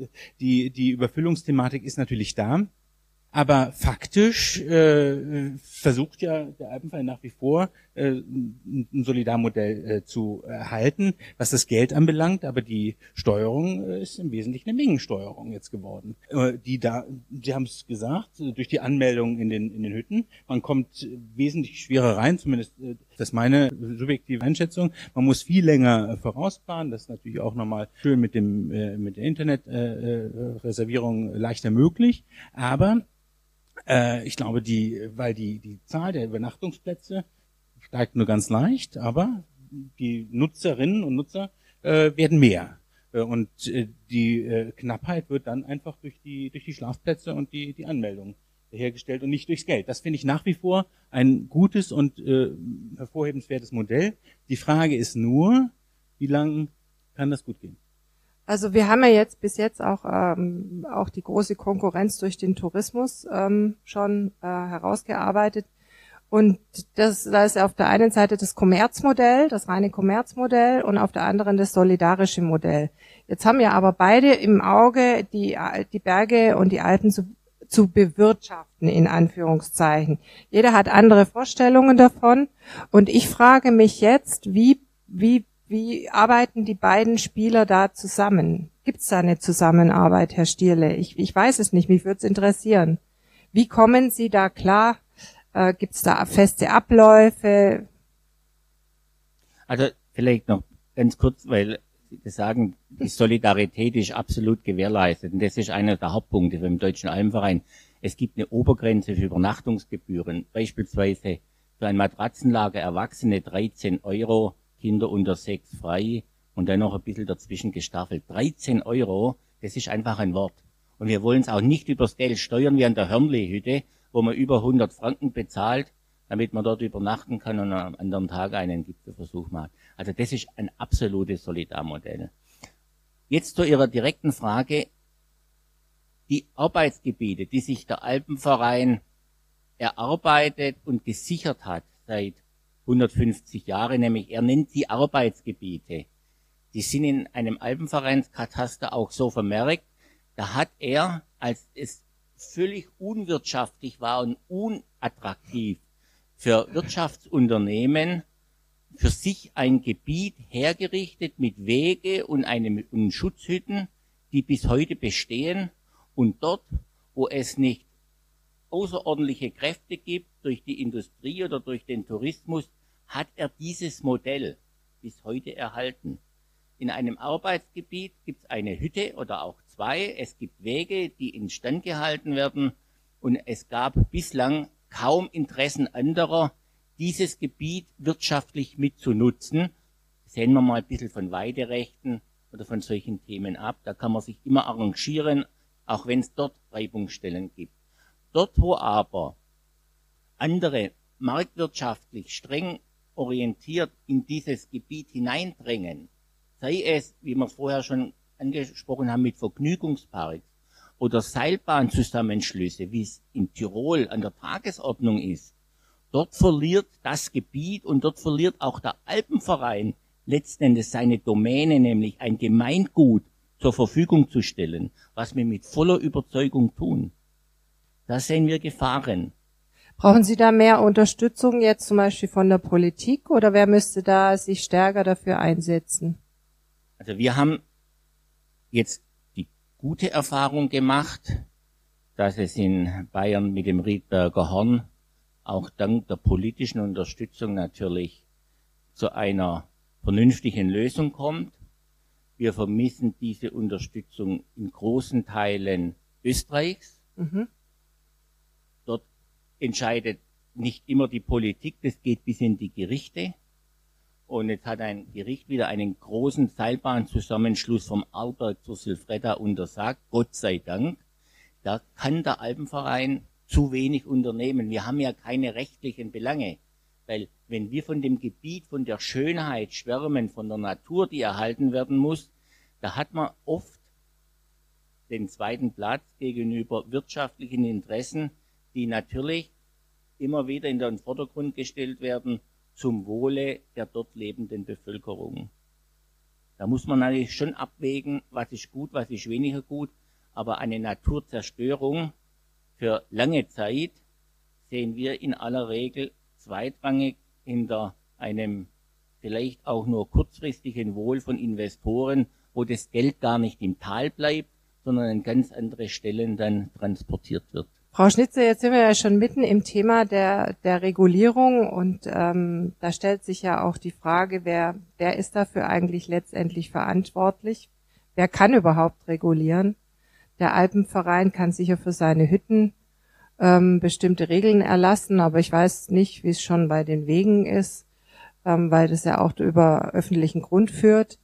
die Überfüllungsthematik ist natürlich da. Aber faktisch versucht ja der Alpenverein nach wie vor ein Solidarmodell zu erhalten, was das Geld anbelangt. Aber die Steuerung ist im Wesentlichen eine Mengensteuerung jetzt geworden. Sie haben es gesagt, durch die Anmeldung in den Hütten. Man kommt wesentlich schwerer rein, zumindest das ist meine subjektive Einschätzung. Man muss viel länger vorausplanen. Das ist natürlich auch nochmal schön mit der Internetreservierung leichter möglich. Aber ich glaube, weil die Zahl der Übernachtungsplätze steigt nur ganz leicht, aber die Nutzerinnen und Nutzer werden mehr. Und die Knappheit wird dann einfach durch die Schlafplätze und die Anmeldung hergestellt und nicht durchs Geld. Das finde ich nach wie vor ein gutes und hervorhebenswertes Modell. Die Frage ist nur, wie lang kann das gut gehen?
Also wir haben ja bis jetzt auch die große Konkurrenz durch den Tourismus schon herausgearbeitet. Und da ist auf der einen Seite das Kommerzmodell, das reine Kommerzmodell und auf der anderen das solidarische Modell. Jetzt haben ja aber beide im Auge, die Berge und die Alpen zu bewirtschaften, in Anführungszeichen. Jeder hat andere Vorstellungen davon. Und ich frage mich jetzt, wie arbeiten die beiden Spieler da zusammen? Gibt es da eine Zusammenarbeit, Herr Stierle? Ich weiß es nicht, mich würde es interessieren. Wie kommen Sie da klar? Gibt es da feste Abläufe?
Also vielleicht noch ganz kurz, weil Sie sagen, die Solidarität ist absolut gewährleistet. Und das ist einer der Hauptpunkte beim Deutschen Alpenverein. Es gibt eine Obergrenze für Übernachtungsgebühren. Beispielsweise für ein Matratzenlager Erwachsene 13 €, Kinder unter 6 frei und dann noch ein bisschen dazwischen gestaffelt. 13 €, das ist einfach ein Wort. Und wir wollen es auch nicht übers Geld steuern wie an der Hörnli-Hütte, wo man über 100 Franken bezahlt, damit man dort übernachten kann und am anderen Tag einen Gipfelversuch macht. Also das ist ein absolutes Solidarmodell. Jetzt zu Ihrer direkten Frage. Die Arbeitsgebiete, die sich der Alpenverein erarbeitet und gesichert hat seit 150 Jahren, nämlich er nennt sie Arbeitsgebiete. Die sind in einem Alpenvereinskataster auch so vermerkt. Da hat er, als es völlig unwirtschaftlich war und unattraktiv für Wirtschaftsunternehmen, für sich ein Gebiet hergerichtet mit Wege und Schutzhütten, die bis heute bestehen. Und dort, wo es nicht außerordentliche Kräfte gibt, durch die Industrie oder durch den Tourismus, hat er dieses Modell bis heute erhalten. In einem Arbeitsgebiet gibt es eine Hütte oder auch zwei. Es gibt Wege, die instand gehalten werden. Und es gab bislang kaum Interessen anderer, dieses Gebiet wirtschaftlich mitzunutzen. Sehen wir mal ein bisschen von Weiderechten oder von solchen Themen ab. Da kann man sich immer arrangieren, auch wenn es dort Reibungsstellen gibt. Dort, wo aber andere marktwirtschaftlich streng orientiert in dieses Gebiet hineindrängen, sei es, wie wir vorher schon angesprochen haben, mit Vergnügungsparks oder Seilbahnzusammenschlüsse, wie es in Tirol an der Tagesordnung ist, dort verliert das Gebiet und dort verliert auch der Alpenverein letzten Endes seine Domäne, nämlich ein Gemeingut zur Verfügung zu stellen, was wir mit voller Überzeugung tun. Da sehen wir Gefahren.
Brauchen Sie da mehr Unterstützung jetzt zum Beispiel von der Politik oder wer müsste da sich stärker dafür einsetzen?
Also wir haben jetzt die gute Erfahrung gemacht, dass es in Bayern mit dem Riedberger Horn auch dank der politischen Unterstützung natürlich zu einer vernünftigen Lösung kommt. Wir vermissen diese Unterstützung in großen Teilen Österreichs. Dort entscheidet nicht immer die Politik, das geht bis in die Gerichte. Und jetzt hat ein Gericht wieder einen großen Seilbahnzusammenschluss vom Arlberg zur Silfreda untersagt, Gott sei Dank. Da kann der Alpenverein zu wenig unternehmen. Wir haben ja keine rechtlichen Belange, weil wenn wir von dem Gebiet, von der Schönheit schwärmen, von der Natur, die erhalten werden muss, da hat man oft den zweiten Platz gegenüber wirtschaftlichen Interessen, die natürlich immer wieder in den Vordergrund gestellt werden zum Wohle der dort lebenden Bevölkerung. Da muss man natürlich schon abwägen, was ist gut, was ist weniger gut, aber eine Naturzerstörung für lange Zeit sehen wir in aller Regel zweitrangig hinter einem vielleicht auch nur kurzfristigen Wohl von Investoren, wo das Geld gar nicht im Tal bleibt, sondern an ganz andere Stellen dann transportiert wird.
Frau Schnitzer, jetzt sind wir ja schon mitten im Thema der Regulierung und da stellt sich ja auch die Frage, wer ist dafür eigentlich letztendlich verantwortlich? Wer kann überhaupt regulieren? Der Alpenverein kann sicher für seine Hütten bestimmte Regeln erlassen, aber ich weiß nicht, wie es schon bei den Wegen ist, weil das ja auch über öffentlichen Grund führt.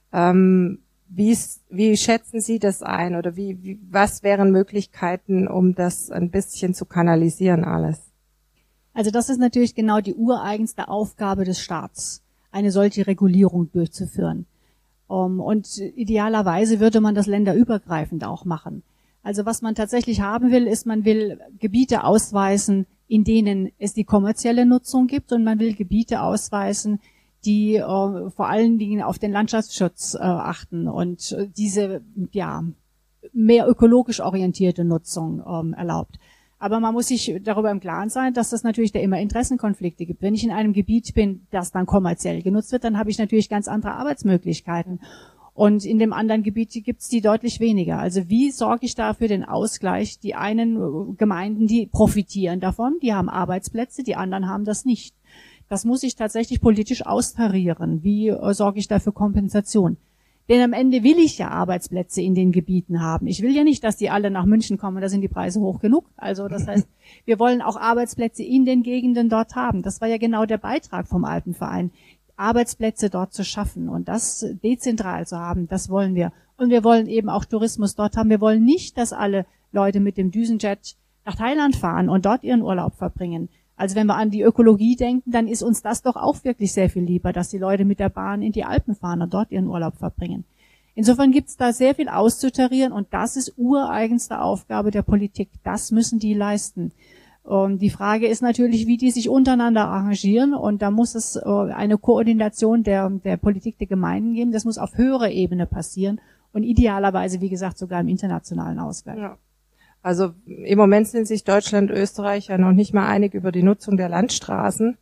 Wie schätzen Sie das ein oder was wären Möglichkeiten, um das ein bisschen zu kanalisieren alles?
Also das ist natürlich genau die ureigenste Aufgabe des Staats, eine solche Regulierung durchzuführen. Und idealerweise würde man das länderübergreifend auch machen. Also was man tatsächlich haben will, ist, man will Gebiete ausweisen, in denen es die kommerzielle Nutzung gibt, und man will Gebiete ausweisen, die vor allen Dingen auf den Landschaftsschutz achten und diese mehr ökologisch orientierte Nutzung erlaubt. Aber man muss sich darüber im Klaren sein, dass es natürlich da immer Interessenkonflikte gibt. Wenn ich in einem Gebiet bin, das dann kommerziell genutzt wird, dann habe ich natürlich ganz andere Arbeitsmöglichkeiten. Und in dem anderen Gebiet gibt's die deutlich weniger. Also wie sorge ich da für den Ausgleich? Die einen Gemeinden, die profitieren davon, die haben Arbeitsplätze, die anderen haben das nicht. Das muss ich tatsächlich politisch austarieren. Wie sorge ich da für Kompensation? Denn am Ende will ich ja Arbeitsplätze in den Gebieten haben. Ich will ja nicht, dass die alle nach München kommen, da sind die Preise hoch genug. Also das heißt, wir wollen auch Arbeitsplätze in den Gegenden dort haben. Das war ja genau der Beitrag vom Alpenverein, Arbeitsplätze dort zu schaffen und das dezentral zu haben, das wollen wir. Und wir wollen eben auch Tourismus dort haben. Wir wollen nicht, dass alle Leute mit dem Düsenjet nach Thailand fahren und dort ihren Urlaub verbringen. Also wenn wir an die Ökologie denken, dann ist uns das doch auch wirklich sehr viel lieber, dass die Leute mit der Bahn in die Alpen fahren und dort ihren Urlaub verbringen. Insofern gibt es da sehr viel auszutarieren und das ist ureigenste Aufgabe der Politik. Das müssen die leisten. Die Frage ist natürlich, wie die sich untereinander arrangieren und da muss es eine Koordination der Politik der Gemeinden geben. Das muss auf höherer Ebene passieren und idealerweise, wie gesagt, sogar im internationalen Ausgleich. Ja.
Also im Moment sind sich Deutschland und Österreich ja noch nicht mal einig über die Nutzung der Landstraßen.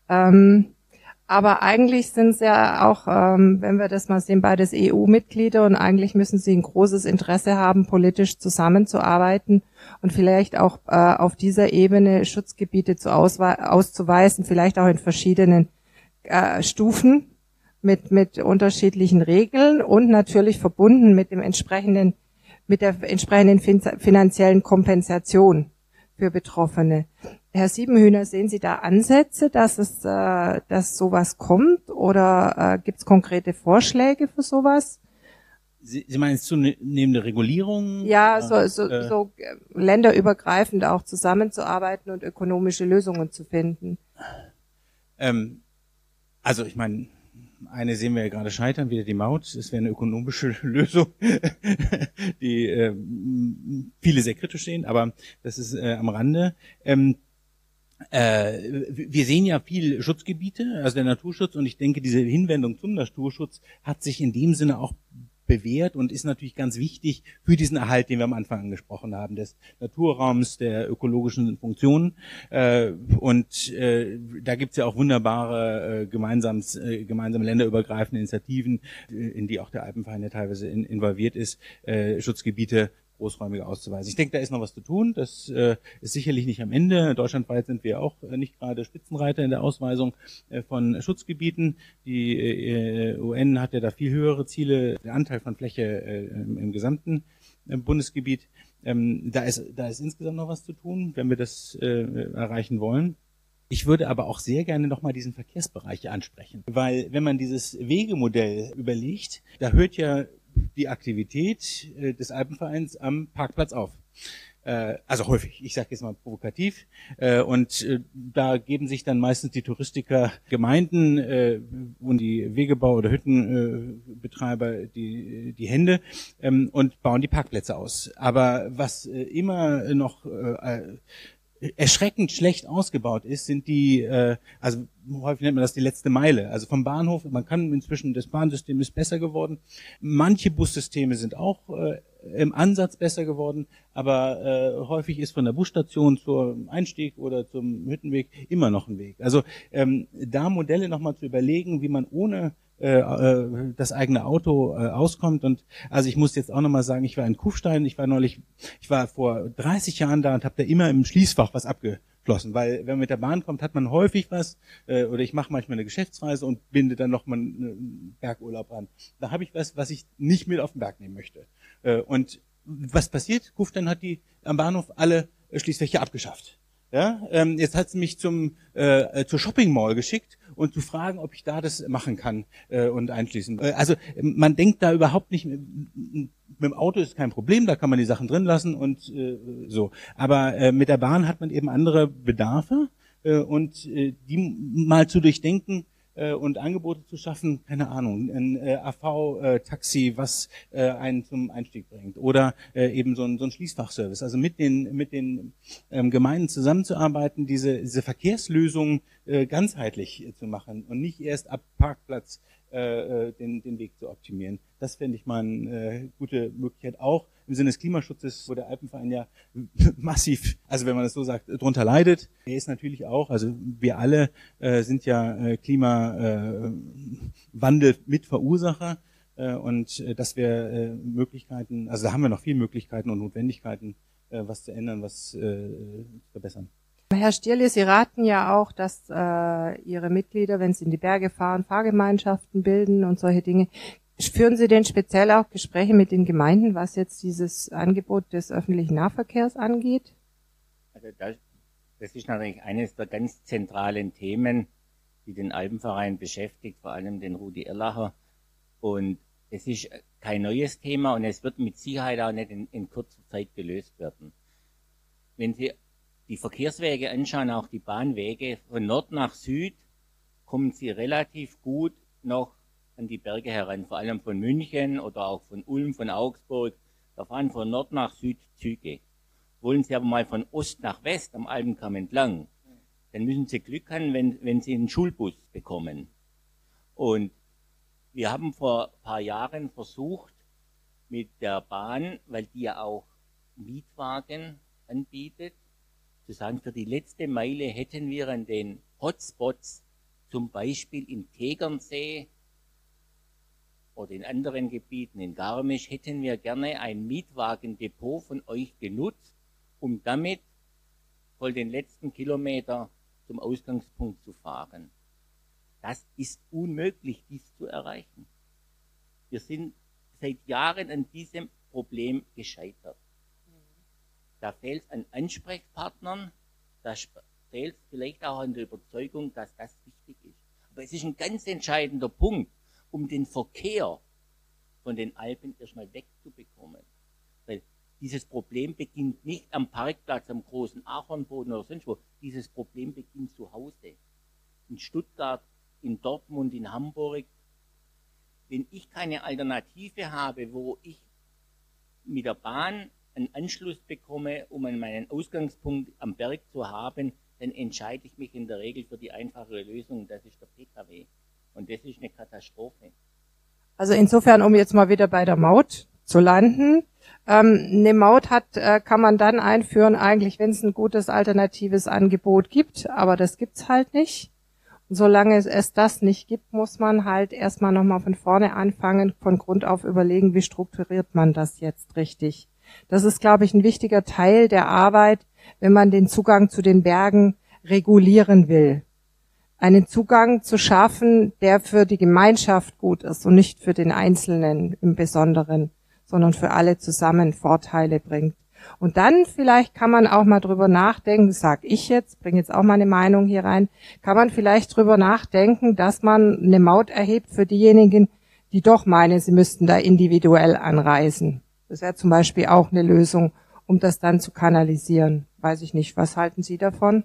Aber eigentlich sind es ja auch, wenn wir das mal sehen, beides EU-Mitglieder und eigentlich müssen sie ein großes Interesse haben, politisch zusammenzuarbeiten und vielleicht auch auf dieser Ebene Schutzgebiete auszuweisen, vielleicht auch in verschiedenen Stufen mit unterschiedlichen Regeln und natürlich verbunden mit der entsprechenden finanziellen Kompensation für Betroffene. Herr Siebenhühner, sehen Sie da Ansätze, dass sowas kommt, oder gibt es konkrete Vorschläge für sowas?
Sie meinen jetzt zunehmende Regulierung?
Ja, so länderübergreifend auch zusammenzuarbeiten und ökonomische Lösungen zu finden.
Also ich meine, eine sehen wir ja gerade scheitern, wieder die Maut. Es wäre eine ökonomische Lösung, die viele sehr kritisch sehen, aber das ist am Rande. Wir sehen ja viel Schutzgebiete, also der Naturschutz, und ich denke, diese Hinwendung zum Naturschutz hat sich in dem Sinne auch bewährt und ist natürlich ganz wichtig für diesen Erhalt, den wir am Anfang angesprochen haben, des Naturraums, der ökologischen Funktionen. Da gibt's ja auch wunderbare gemeinsame länderübergreifende Initiativen, in die auch der Alpenverein ja teilweise involviert ist, Schutzgebiete großräumiger auszuweisen. Ich denke, da ist noch was zu tun. Das ist sicherlich nicht am Ende. Deutschlandweit sind wir auch nicht gerade Spitzenreiter in der Ausweisung von Schutzgebieten. Die UN hat ja da viel höhere Ziele, der Anteil von Fläche im gesamten Bundesgebiet. Da ist insgesamt noch was zu tun, wenn wir das erreichen wollen. Ich würde aber auch sehr gerne nochmal diesen Verkehrsbereich ansprechen, weil wenn man dieses Wegemodell überlegt, da hört ja die Aktivität des Alpenvereins am Parkplatz auf. Also häufig, ich sage jetzt mal provokativ. Da geben sich dann meistens die Touristiker, Gemeinden und die Wegebau- oder Hüttenbetreiber die Hände und bauen die Parkplätze aus. Aber was immer noch erschreckend schlecht ausgebaut ist, sind die, also häufig nennt man das die letzte Meile. Also vom Bahnhof, man kann inzwischen, das Bahnsystem ist besser geworden. Manche Bussysteme sind auch im Ansatz besser geworden, aber häufig ist von der Busstation zum Einstieg oder zum Hüttenweg immer noch ein Weg. Also da Modelle nochmal zu überlegen, wie man ohne das eigene Auto auskommt. Und also ich muss jetzt auch nochmal sagen, ich war in Kufstein, ich war vor 30 Jahren da und habe da immer im Schließfach was abgeschlossen, weil wenn man mit der Bahn kommt, hat man häufig was, oder ich mache manchmal eine Geschäftsreise und binde dann nochmal einen Bergurlaub an. Da habe ich was ich nicht mit auf den Berg nehmen möchte. Und was passiert? Kufstein hat die am Bahnhof alle Schließfächer abgeschafft. Ja, jetzt hat sie mich zur Shopping Mall geschickt und zu fragen, ob ich da das machen kann und einschließen. Also man denkt da überhaupt nicht, mit dem Auto ist kein Problem, da kann man die Sachen drin lassen und so. Aber mit der Bahn hat man eben andere Bedarfe und die mal zu durchdenken und Angebote zu schaffen, keine Ahnung, ein AV-Taxi, was einen zum Einstieg bringt, oder eben so ein Schließfachservice. Also mit den Gemeinden zusammenzuarbeiten, diese Verkehrslösungen ganzheitlich zu machen und nicht erst ab Parkplatz den Weg zu optimieren. Das fände ich mal eine gute Möglichkeit, auch im Sinne des Klimaschutzes, wo der Alpenverein ja massiv, also wenn man das so sagt, drunter leidet. Er ist natürlich auch, also wir alle sind ja Klimawandel Mitverursacher und dass wir Möglichkeiten, also da haben wir noch viele Möglichkeiten und Notwendigkeiten, was zu ändern, was zu verbessern.
Herr Stierle, Sie raten ja auch, dass Ihre Mitglieder, wenn sie in die Berge fahren, Fahrgemeinschaften bilden und solche Dinge. Führen Sie denn speziell auch Gespräche mit den Gemeinden, was jetzt dieses Angebot des öffentlichen Nahverkehrs angeht?
Also das ist natürlich eines der ganz zentralen Themen, die den Alpenverein beschäftigt, vor allem den Rudi Erlacher. Und es ist kein neues Thema und es wird mit Sicherheit auch nicht in kurzer Zeit gelöst werden. Wenn Sie die Verkehrswege anschauen, auch die Bahnwege, von Nord nach Süd kommen Sie relativ gut noch an die Berge heran, vor allem von München oder auch von Ulm, von Augsburg. Da fahren von Nord nach Süd Züge. Wollen Sie aber mal von Ost nach West am Alpenkamm entlang, dann müssen Sie Glück haben, wenn Sie einen Schulbus bekommen. Und wir haben vor ein paar Jahren versucht, mit der Bahn, weil die ja auch Mietwagen anbietet, zu sagen, für die letzte Meile hätten wir an den Hotspots, zum Beispiel im Tegernsee oder in anderen Gebieten, in Garmisch, hätten wir gerne ein Mietwagendepot von euch genutzt, um damit voll den letzten Kilometer zum Ausgangspunkt zu fahren. Das ist unmöglich, dies zu erreichen. Wir sind seit Jahren an diesem Problem gescheitert. Da fehlt es an Ansprechpartnern, da fehlt vielleicht auch an der Überzeugung, dass das wichtig ist. Aber es ist ein ganz entscheidender Punkt, um den Verkehr von den Alpen erstmal wegzubekommen. Weil dieses Problem beginnt nicht am Parkplatz, am großen Ahornboden oder sonst wo. Dieses Problem beginnt zu Hause. In Stuttgart, in Dortmund, in Hamburg. Wenn ich keine Alternative habe, wo ich mit der Bahn einen Anschluss bekomme, um meinen Ausgangspunkt am Berg zu haben, dann entscheide ich mich in der Regel für die einfachere Lösung, das ist der Pkw. Und das ist eine Katastrophe.
Also insofern, um jetzt mal wieder bei der Maut zu landen, eine Maut kann man dann einführen, eigentlich, wenn es ein gutes alternatives Angebot gibt, aber das gibt's halt nicht. Und solange es das nicht gibt, muss man halt erstmal nochmal von vorne anfangen, von Grund auf überlegen, wie strukturiert man das jetzt richtig. Das ist, glaube ich, ein wichtiger Teil der Arbeit, wenn man den Zugang zu den Bergen regulieren will. Einen Zugang zu schaffen, der für die Gemeinschaft gut ist und nicht für den Einzelnen im Besonderen, sondern für alle zusammen Vorteile bringt. Und dann vielleicht kann man auch mal drüber nachdenken, das sage ich jetzt, bringe jetzt auch meine Meinung hier rein, kann man vielleicht drüber nachdenken, dass man eine Maut erhebt für diejenigen, die doch meinen, sie müssten da individuell anreisen. Das wäre zum Beispiel auch eine Lösung, um das dann zu kanalisieren. Weiß ich nicht, was halten Sie davon?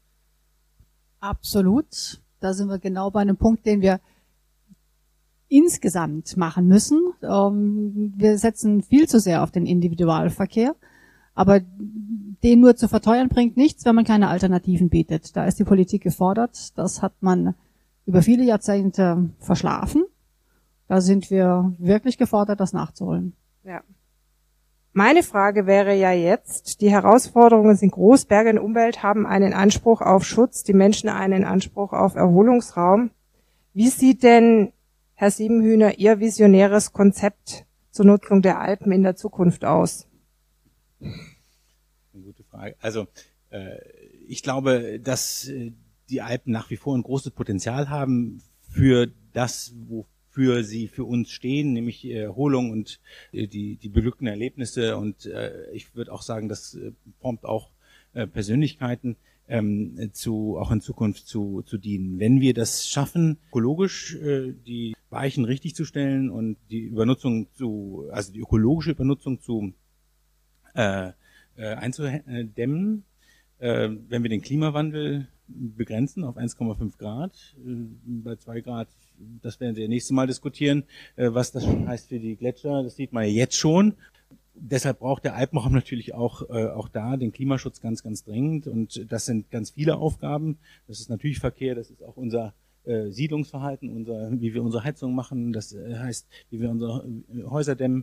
Absolut. Da sind wir genau bei einem Punkt, den wir insgesamt machen müssen. Wir setzen viel zu sehr auf den Individualverkehr, aber den nur zu verteuern bringt nichts, wenn man keine Alternativen bietet. Da ist die Politik gefordert. Das hat man über viele Jahrzehnte verschlafen. Da sind wir wirklich gefordert, das nachzuholen.
Ja. Meine Frage wäre ja jetzt, die Herausforderungen sind groß, Berge und Umwelt haben einen Anspruch auf Schutz, die Menschen einen Anspruch auf Erholungsraum. Wie sieht denn, Herr Siebenhühner, Ihr visionäres Konzept zur Nutzung der Alpen in der Zukunft aus?
Eine gute Frage. Also ich glaube, dass die Alpen nach wie vor ein großes Potenzial haben für das, wofür sie für uns stehen, nämlich Erholung und die beglückenden Erlebnisse. Und ich würde auch sagen, das formt auch Persönlichkeiten auch in Zukunft zu dienen. Wenn wir das schaffen, ökologisch die Weichen richtig zu stellen und die ökologische Übernutzung einzudämmen, wenn wir den Klimawandel begrenzen auf 1,5 Grad, bei 2 Grad, das werden wir das nächste Mal diskutieren, was das schon heißt für die Gletscher, das sieht man ja jetzt schon. Deshalb braucht der Alpenraum natürlich auch da den Klimaschutz ganz, ganz dringend, und das sind ganz viele Aufgaben. Das ist natürlich Verkehr, das ist auch unser Siedlungsverhalten, wie wir unsere Heizung machen, das heißt, wie wir unsere Häuser dämmen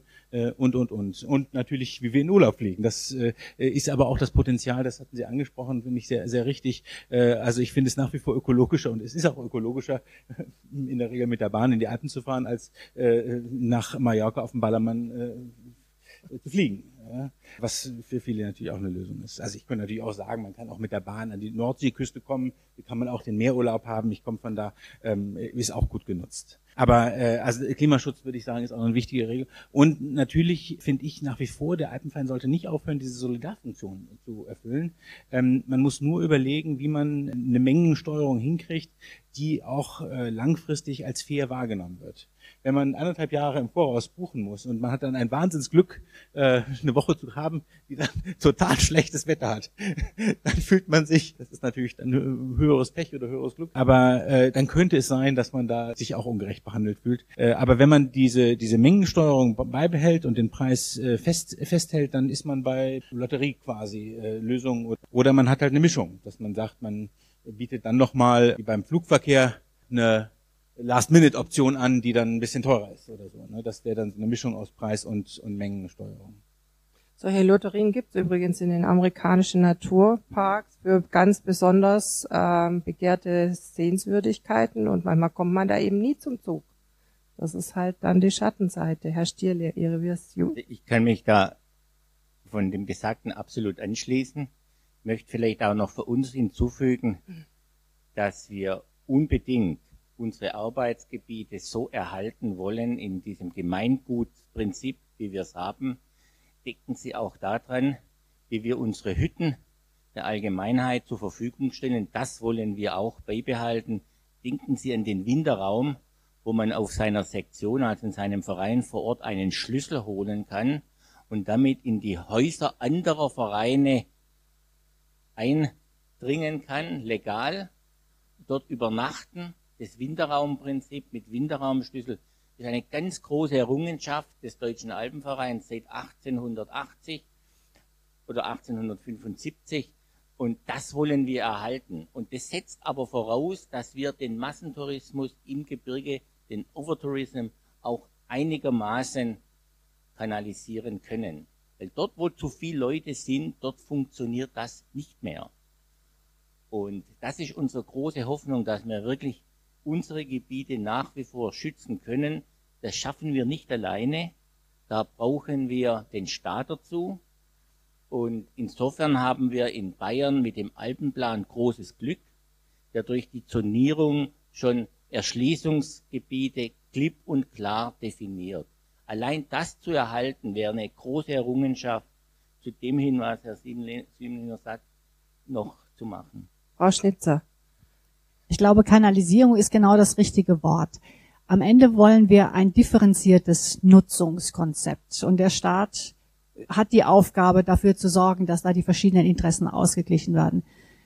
und natürlich, wie wir in Urlaub fliegen. Das ist aber auch das Potenzial, das hatten Sie angesprochen, finde ich sehr, sehr richtig. Also ich finde es nach wie vor ökologischer, und es ist auch ökologischer, in der Regel mit der Bahn in die Alpen zu fahren, als nach Mallorca auf dem Ballermann zu fliegen, ja, was für viele natürlich auch eine Lösung ist. Also ich könnte natürlich auch sagen, man kann auch mit der Bahn an die Nordseeküste kommen, da kann man auch den Meerurlaub haben, ich komme von da, ist auch gut genutzt. Aber also Klimaschutz, würde ich sagen, ist auch eine wichtige Regel. Und natürlich finde ich nach wie vor, der Alpenverein sollte nicht aufhören, diese Solidarfunktion zu erfüllen. Man muss nur überlegen, wie man eine Mengensteuerung hinkriegt, die auch langfristig als fair wahrgenommen wird. Wenn man 1,5 Jahre im Voraus buchen muss und man hat dann ein Wahnsinnsglück, eine Woche zu haben, die dann total schlechtes Wetter hat, dann fühlt man sich, das ist natürlich dann höheres Pech oder höheres Glück, aber dann könnte es sein, dass man da sich auch ungerecht behandelt fühlt. Aber wenn man diese Mengensteuerung beibehält und den Preis festhält, dann ist man bei Lotterie quasi Lösung, oder man hat halt eine Mischung, dass man sagt, man bietet dann nochmal, wie beim Flugverkehr, eine Last-Minute-Option an, die dann ein bisschen teurer ist oder so. Ne? Das wäre dann eine Mischung aus Preis und Mengensteuerung.
Solche Lotterien gibt es übrigens in den amerikanischen Naturparks für ganz besonders begehrte Sehenswürdigkeiten, und manchmal kommt man da eben nie zum Zug. Das ist halt dann die Schattenseite. Herr Stierle, Ihre Version?
Ich kann mich da von dem Gesagten absolut anschließen. Möchte vielleicht auch noch für uns hinzufügen, dass wir unbedingt unsere Arbeitsgebiete so erhalten wollen in diesem Gemeingutsprinzip, wie wir es haben. Denken Sie auch daran, wie wir unsere Hütten der Allgemeinheit zur Verfügung stellen. Das wollen wir auch beibehalten. Denken Sie an den Winterraum, wo man auf seiner Sektion, also in seinem Verein vor Ort, einen Schlüssel holen kann und damit in die Häuser anderer Vereine eindringen kann, legal, dort übernachten. Das Winterraumprinzip mit Winterraumschlüssel ist eine ganz große Errungenschaft des Deutschen Alpenvereins seit 1880 oder 1875. Und das wollen wir erhalten. Und das setzt aber voraus, dass wir den Massentourismus im Gebirge, den Overtourism, auch einigermaßen kanalisieren können. Weil dort, wo zu viele Leute sind, dort funktioniert das nicht mehr. Und das ist unsere große Hoffnung, dass wir wirklich unsere Gebiete nach wie vor schützen können. Das schaffen wir nicht alleine. Da brauchen wir den Staat dazu. Und insofern haben wir in Bayern mit dem Alpenplan großes Glück, der durch die Zonierung schon Erschließungsgebiete klipp und klar definiert. Allein das zu erhalten, wäre eine große Errungenschaft, zu dem hin, was Herr Siebenlinger sagt, noch zu machen.
Frau Schnitzer.
Ich glaube, Kanalisierung ist genau das richtige Wort. Am Ende wollen wir ein differenziertes Nutzungskonzept. Und der Staat hat die Aufgabe, dafür zu sorgen, dass da die verschiedenen Interessen ausgeglichen werden.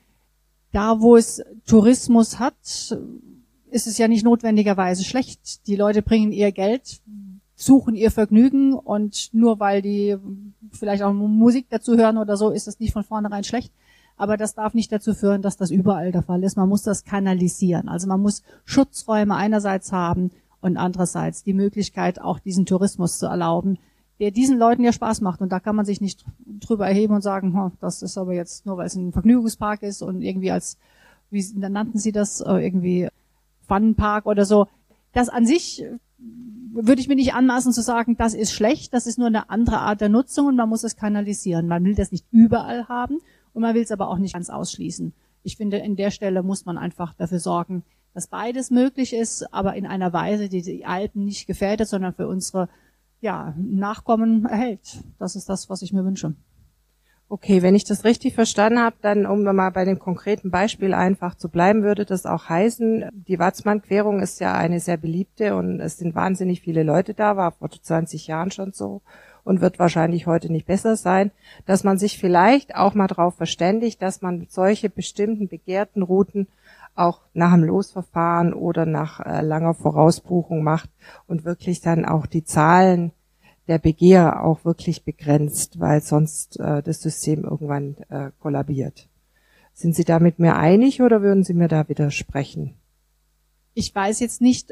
Da, wo es Tourismus hat, ist es ja nicht notwendigerweise schlecht. Die Leute bringen ihr Geld, suchen ihr Vergnügen und nur weil die vielleicht auch Musik dazu hören oder so, ist es nicht von vornherein schlecht. Aber das darf nicht dazu führen, dass das überall der Fall ist. Man muss das kanalisieren. Also man muss Schutzräume einerseits haben und andererseits die Möglichkeit, auch diesen Tourismus zu erlauben, der diesen Leuten ja Spaß macht. Und da kann man sich nicht drüber erheben und sagen, das ist aber jetzt nur, weil es ein Vergnügungspark ist und irgendwie als, wie nannten Sie das, irgendwie Funpark oder so. Das an sich würde ich mir nicht anmaßen zu sagen, das ist schlecht, das ist nur eine andere Art der Nutzung und man muss es kanalisieren. Man will das nicht überall haben und man will es aber auch nicht ganz ausschließen. Ich finde, in der Stelle muss man einfach dafür sorgen, dass beides möglich ist, aber in einer Weise, die die Alpen nicht gefährdet, sondern für unsere Nachkommen erhält. Das ist das, was ich mir wünsche.
Okay, wenn ich das richtig verstanden habe, dann, um mal bei dem konkreten Beispiel einfach zu bleiben, würde das auch heißen, die Watzmann-Querung ist ja eine sehr beliebte und es sind wahnsinnig viele Leute da, war vor 20 Jahren schon so und wird wahrscheinlich heute nicht besser sein, dass man sich vielleicht auch mal darauf verständigt, dass man solche bestimmten begehrten Routen auch nach dem Losverfahren oder nach langer Vorausbuchung macht und wirklich dann auch die Zahlen der Begehr auch wirklich begrenzt, weil sonst das System irgendwann kollabiert. Sind Sie da mit mir einig oder würden Sie mir da widersprechen?
Ich weiß jetzt nicht,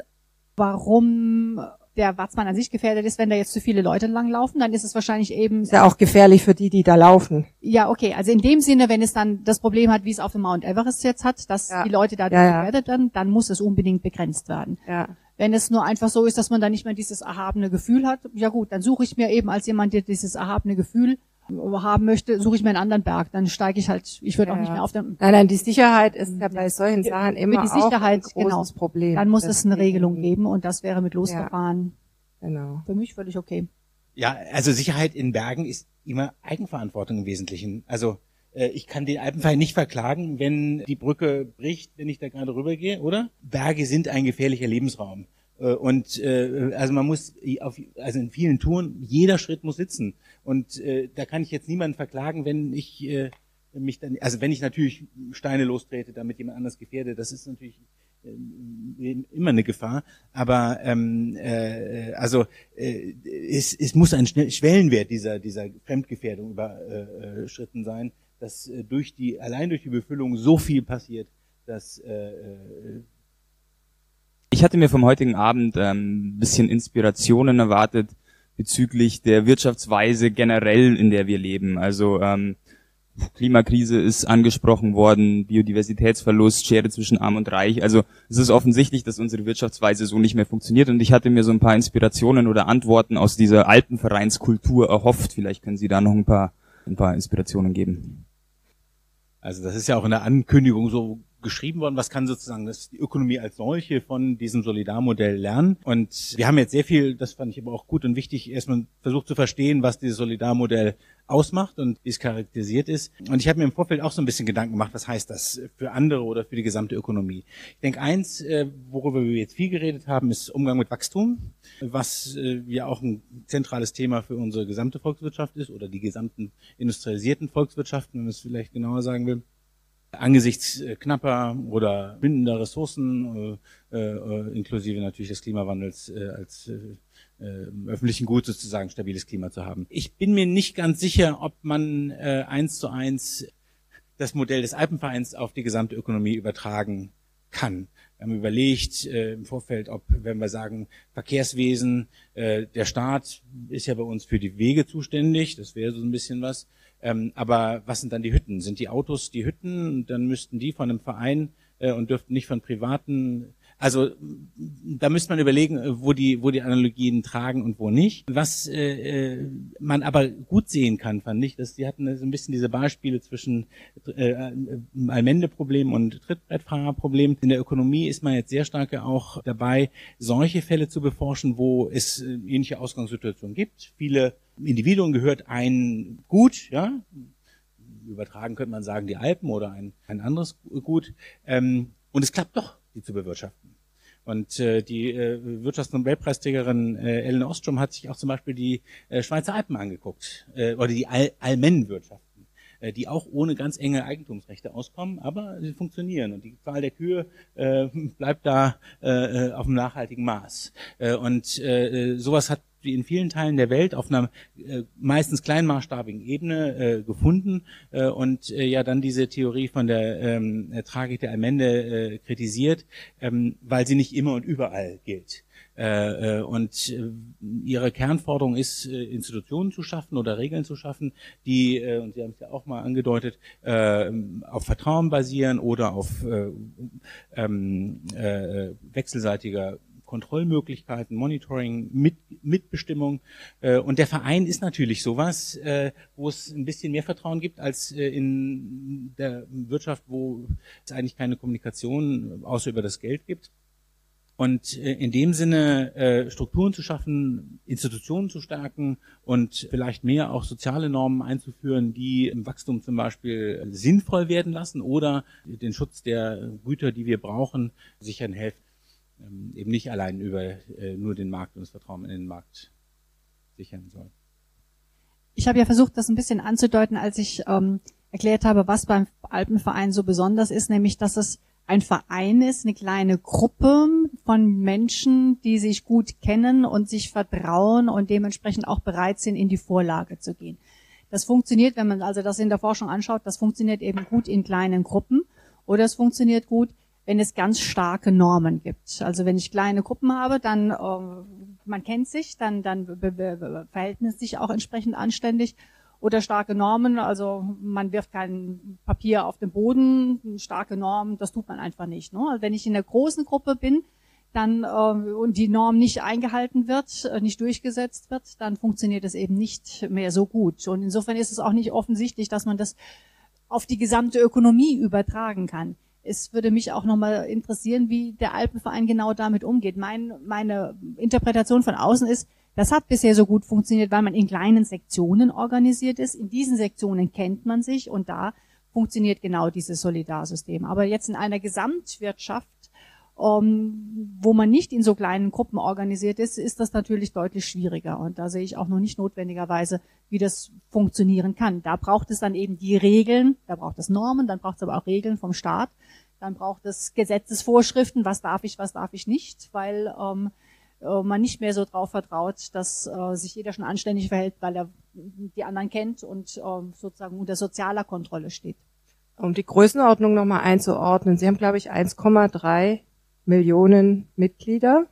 warum der Watzmann an sich gefährdet ist. Wenn da jetzt zu viele Leute langlaufen, dann ist es wahrscheinlich eben...
Ist ja auch gefährlich für die da laufen.
Ja, okay. Also in dem Sinne, wenn es dann das Problem hat, wie es auf dem Mount Everest jetzt hat, dass die Leute da gefährdet werden, dann muss es unbedingt begrenzt werden. Ja. Wenn es nur einfach so ist, dass man da nicht mehr dieses erhabene Gefühl hat, ja gut, dann suche ich mir eben als jemand, der dieses erhabene Gefühl haben möchte, suche ich mir einen anderen Berg. Dann steige ich halt, ich würde auch nicht mehr auf dem...
Nein, die Sicherheit ist ja bei solchen Sachen immer
die Sicherheit,
auch ein großes Problem.
Dann muss es eine Regelung geben und das wäre mit Losverfahren
für
mich völlig okay.
Ja, also Sicherheit in Bergen ist immer Eigenverantwortung im Wesentlichen. Also ich kann den Alpenverein nicht verklagen, wenn die Brücke bricht, wenn ich da gerade rübergehe, oder? Berge sind ein gefährlicher Lebensraum. Und also man muss also in vielen Touren, jeder Schritt muss sitzen. Und da kann ich jetzt niemanden verklagen, wenn ich mich dann, also wenn ich natürlich Steine lostrete, damit jemand anders gefährde, das ist natürlich immer eine Gefahr. Aber es muss ein Schwellenwert dieser Fremdgefährdung überschritten sein, dass allein durch die Befüllung so viel passiert, dass
ich hatte mir vom heutigen Abend ein bisschen Inspirationen erwartet bezüglich der Wirtschaftsweise generell, in der wir leben. Also Klimakrise ist angesprochen worden, Biodiversitätsverlust, Schere zwischen Arm und Reich. Also es ist offensichtlich, dass unsere Wirtschaftsweise so nicht mehr funktioniert. Und ich hatte mir so ein paar Inspirationen oder Antworten aus dieser Alpenvereinskultur erhofft. Vielleicht können Sie da noch ein paar Inspirationen geben.
Also das ist ja auch in der Ankündigung so geschrieben worden, was kann sozusagen die Ökonomie als solche von diesem Solidarmodell lernen. Und wir haben jetzt sehr viel, das fand ich aber auch gut und wichtig, erstmal versucht zu verstehen, was dieses Solidarmodell ausmacht und wie es charakterisiert ist. Und ich habe mir im Vorfeld auch so ein bisschen Gedanken gemacht, was heißt das für andere oder für die gesamte Ökonomie. Ich denke, eins, worüber wir jetzt viel geredet haben, ist Umgang mit Wachstum, was ja auch ein zentrales Thema für unsere gesamte Volkswirtschaft ist oder die gesamten industrialisierten Volkswirtschaften, wenn man es vielleicht genauer sagen will. Angesichts knapper oder bindender Ressourcen, inklusive natürlich des Klimawandels als öffentlichen Gut sozusagen stabiles Klima zu haben. Ich bin mir nicht ganz sicher, ob man 1:1 das Modell des Alpenvereins auf die gesamte Ökonomie übertragen kann. Wir haben überlegt im Vorfeld, ob, wenn wir sagen, Verkehrswesen, der Staat ist ja bei uns für die Wege zuständig, das wäre so ein bisschen was. Aber was sind dann die Hütten? Sind die Autos die Hütten? Dann müssten die von einem Verein und dürften nicht von Privaten. Also da müsste man überlegen, wo die Analogien tragen und wo nicht. Was man aber gut sehen kann, fand ich, dass die hatten so ein bisschen diese Beispiele zwischen Allmende-Problem und Trittbrettfahrerproblem. In der Ökonomie ist man jetzt sehr stark auch dabei, solche Fälle zu beforschen, wo es ähnliche Ausgangssituationen gibt. Viele Individuen gehört ein Gut, ja, übertragen könnte man sagen die Alpen oder ein anderes Gut, und es klappt doch, die zu bewirtschaften. Und die Wirtschaftsnobelpreisträgerin Ellen Ostrom hat sich auch zum Beispiel die Schweizer Alpen angeguckt, oder die Almenwirtschaften, die auch ohne ganz enge Eigentumsrechte auskommen, aber sie funktionieren und die Zahl der Kühe bleibt da auf einem nachhaltigen Maß. Und sowas hat wie in vielen Teilen der Welt auf einer meistens kleinmaßstabigen Ebene gefunden und ja dann diese Theorie von der Tragik der Allmende kritisiert, weil sie nicht immer und überall gilt. Und ihre Kernforderung ist, Institutionen zu schaffen oder Regeln zu schaffen, die, und Sie haben es ja auch mal angedeutet, auf Vertrauen basieren oder auf wechselseitiger Kontrollmöglichkeiten, Monitoring, Mitbestimmung. Und der Verein ist natürlich sowas, wo es ein bisschen mehr Vertrauen gibt als in der Wirtschaft, wo es eigentlich keine Kommunikation außer über das Geld gibt. Und in dem Sinne Strukturen zu schaffen, Institutionen zu stärken und vielleicht mehr auch soziale Normen einzuführen, die im Wachstum zum Beispiel sinnvoll werden lassen oder den Schutz der Güter, die wir brauchen, sichern helfen. Eben nicht allein über nur den Markt und das Vertrauen in den Markt sichern soll.
Ich habe ja versucht, das ein bisschen anzudeuten, als ich erklärt habe, was beim Alpenverein so besonders ist, nämlich, dass es ein Verein ist, eine kleine Gruppe von Menschen, die sich gut kennen und sich vertrauen und dementsprechend auch bereit sind, in die Vorlage zu gehen. Das funktioniert, wenn man also das in der Forschung anschaut, das funktioniert eben gut in kleinen Gruppen oder es funktioniert gut, wenn es ganz starke Normen gibt. Also wenn ich kleine Gruppen habe, dann man kennt sich, dann verhält es sich auch entsprechend anständig. Oder starke Normen, also man wirft kein Papier auf den Boden, starke Normen, das tut man einfach nicht. Ne? Also wenn ich in einer großen Gruppe bin, dann und die Norm nicht eingehalten wird, nicht durchgesetzt wird, dann funktioniert es eben nicht mehr so gut. Und insofern ist es auch nicht offensichtlich, dass man das auf die gesamte Ökonomie übertragen kann. Es würde mich auch nochmal interessieren, wie der Alpenverein genau damit umgeht. Meine Interpretation von außen ist, das hat bisher so gut funktioniert, weil man in kleinen Sektionen organisiert ist. In diesen Sektionen kennt man sich und da funktioniert genau dieses Solidarsystem. Aber jetzt in einer Gesamtwirtschaft, wo man nicht in so kleinen Gruppen organisiert ist, ist das natürlich deutlich schwieriger. Und da sehe ich auch noch nicht notwendigerweise, wie das funktionieren kann. Da braucht es dann eben die Regeln, da braucht es Normen, dann braucht es aber auch Regeln vom Staat. Dann braucht es Gesetzesvorschriften, was darf ich nicht, weil man nicht mehr so drauf vertraut, dass sich jeder schon anständig verhält, weil er die anderen kennt und sozusagen unter sozialer Kontrolle steht.
Um die Größenordnung nochmal einzuordnen, Sie haben, glaube ich, 1,3 Millionen Mitglieder.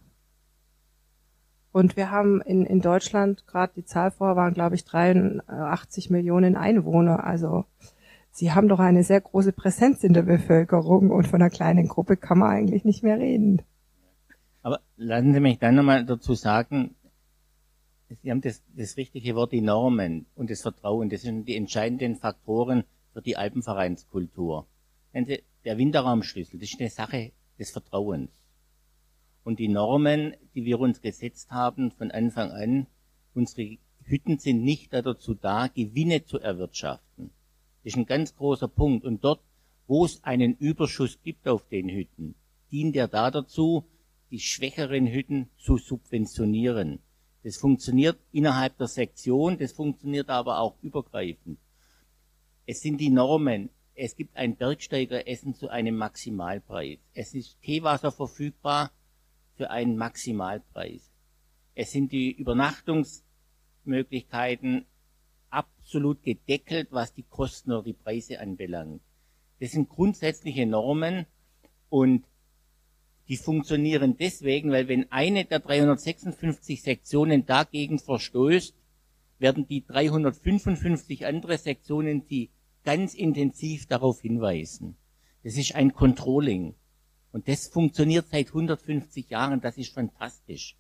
Und wir haben in Deutschland, gerade die Zahl vorher waren, glaube ich, 83 Millionen Einwohner. Also Sie haben doch eine sehr große Präsenz in der Bevölkerung und von einer kleinen Gruppe kann man eigentlich nicht mehr reden.
Aber lassen Sie mich dann nochmal dazu sagen, Sie haben das richtige Wort, die Normen und das Vertrauen, das sind die entscheidenden Faktoren für die Alpenvereinskultur. Wenn Sie der Winterraumschlüssel, das ist eine Sache des Vertrauens. Und die Normen, die wir uns gesetzt haben von Anfang an, unsere Hütten sind nicht dazu da, Gewinne zu erwirtschaften. Das ist ein ganz großer Punkt. Und dort, wo es einen Überschuss gibt auf den Hütten, dient er da dazu, die schwächeren Hütten zu subventionieren. Das funktioniert innerhalb der Sektion, das funktioniert aber auch übergreifend. Es sind die Normen. Es gibt ein Bergsteigeressen zu einem Maximalpreis. Es ist Teewasser verfügbar für einen Maximalpreis. Es sind die Übernachtungsmöglichkeiten absolut gedeckelt, was die Kosten oder die Preise anbelangt. Das sind grundsätzliche Normen und die funktionieren deswegen, weil wenn eine der 356 Sektionen dagegen verstößt, werden die 355 andere Sektionen, die ganz intensiv darauf hinweisen. Das ist ein Controlling. Und das funktioniert seit 150 Jahren, das ist fantastisch.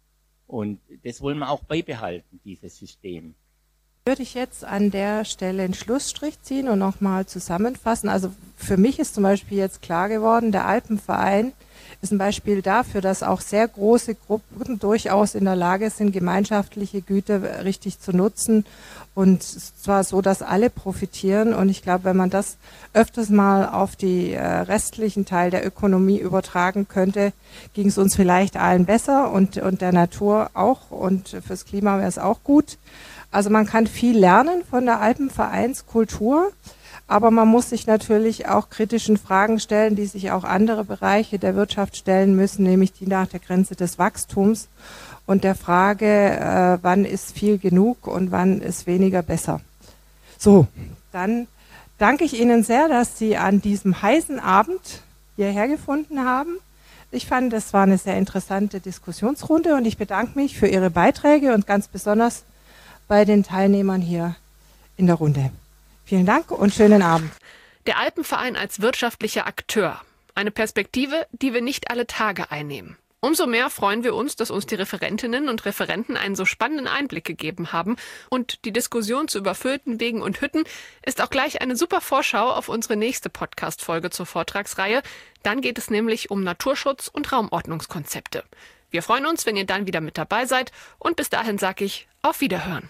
Und das wollen wir auch beibehalten, dieses System.
Würde ich jetzt an der Stelle einen Schlussstrich ziehen und nochmal zusammenfassen. Also für mich ist zum Beispiel jetzt klar geworden, der Alpenverein ist ein Beispiel dafür, dass auch sehr große Gruppen durchaus in der Lage sind, gemeinschaftliche Güter richtig zu nutzen und zwar so, dass alle profitieren. Und ich glaube, wenn man das öfters mal auf die restlichen Teil der Ökonomie übertragen könnte, ging es uns vielleicht allen besser und der Natur auch und fürs Klima wäre es auch gut. Also man kann viel lernen von der Alpenvereinskultur. Aber man muss sich natürlich auch kritischen Fragen stellen, die sich auch andere Bereiche der Wirtschaft stellen müssen, nämlich die nach der Grenze des Wachstums und der Frage, wann ist viel genug und wann ist weniger besser. So, dann danke ich Ihnen sehr, dass Sie an diesem heißen Abend hierher gefunden haben. Ich fand, das war eine sehr interessante Diskussionsrunde und ich bedanke mich für Ihre Beiträge und ganz besonders bei den Teilnehmern hier in der Runde. Vielen Dank und schönen Abend.
Der Alpenverein als wirtschaftlicher Akteur. Eine Perspektive, die wir nicht alle Tage einnehmen. Umso mehr freuen wir uns, dass uns die Referentinnen und Referenten einen so spannenden Einblick gegeben haben. Und die Diskussion zu überfüllten Wegen und Hütten ist auch gleich eine super Vorschau auf unsere nächste Podcast-Folge zur Vortragsreihe. Dann geht es nämlich um Naturschutz und Raumordnungskonzepte. Wir freuen uns, wenn ihr dann wieder mit dabei seid. Und bis dahin sage ich auf Wiederhören.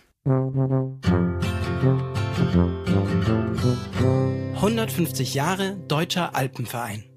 150 Jahre Deutscher Alpenverein.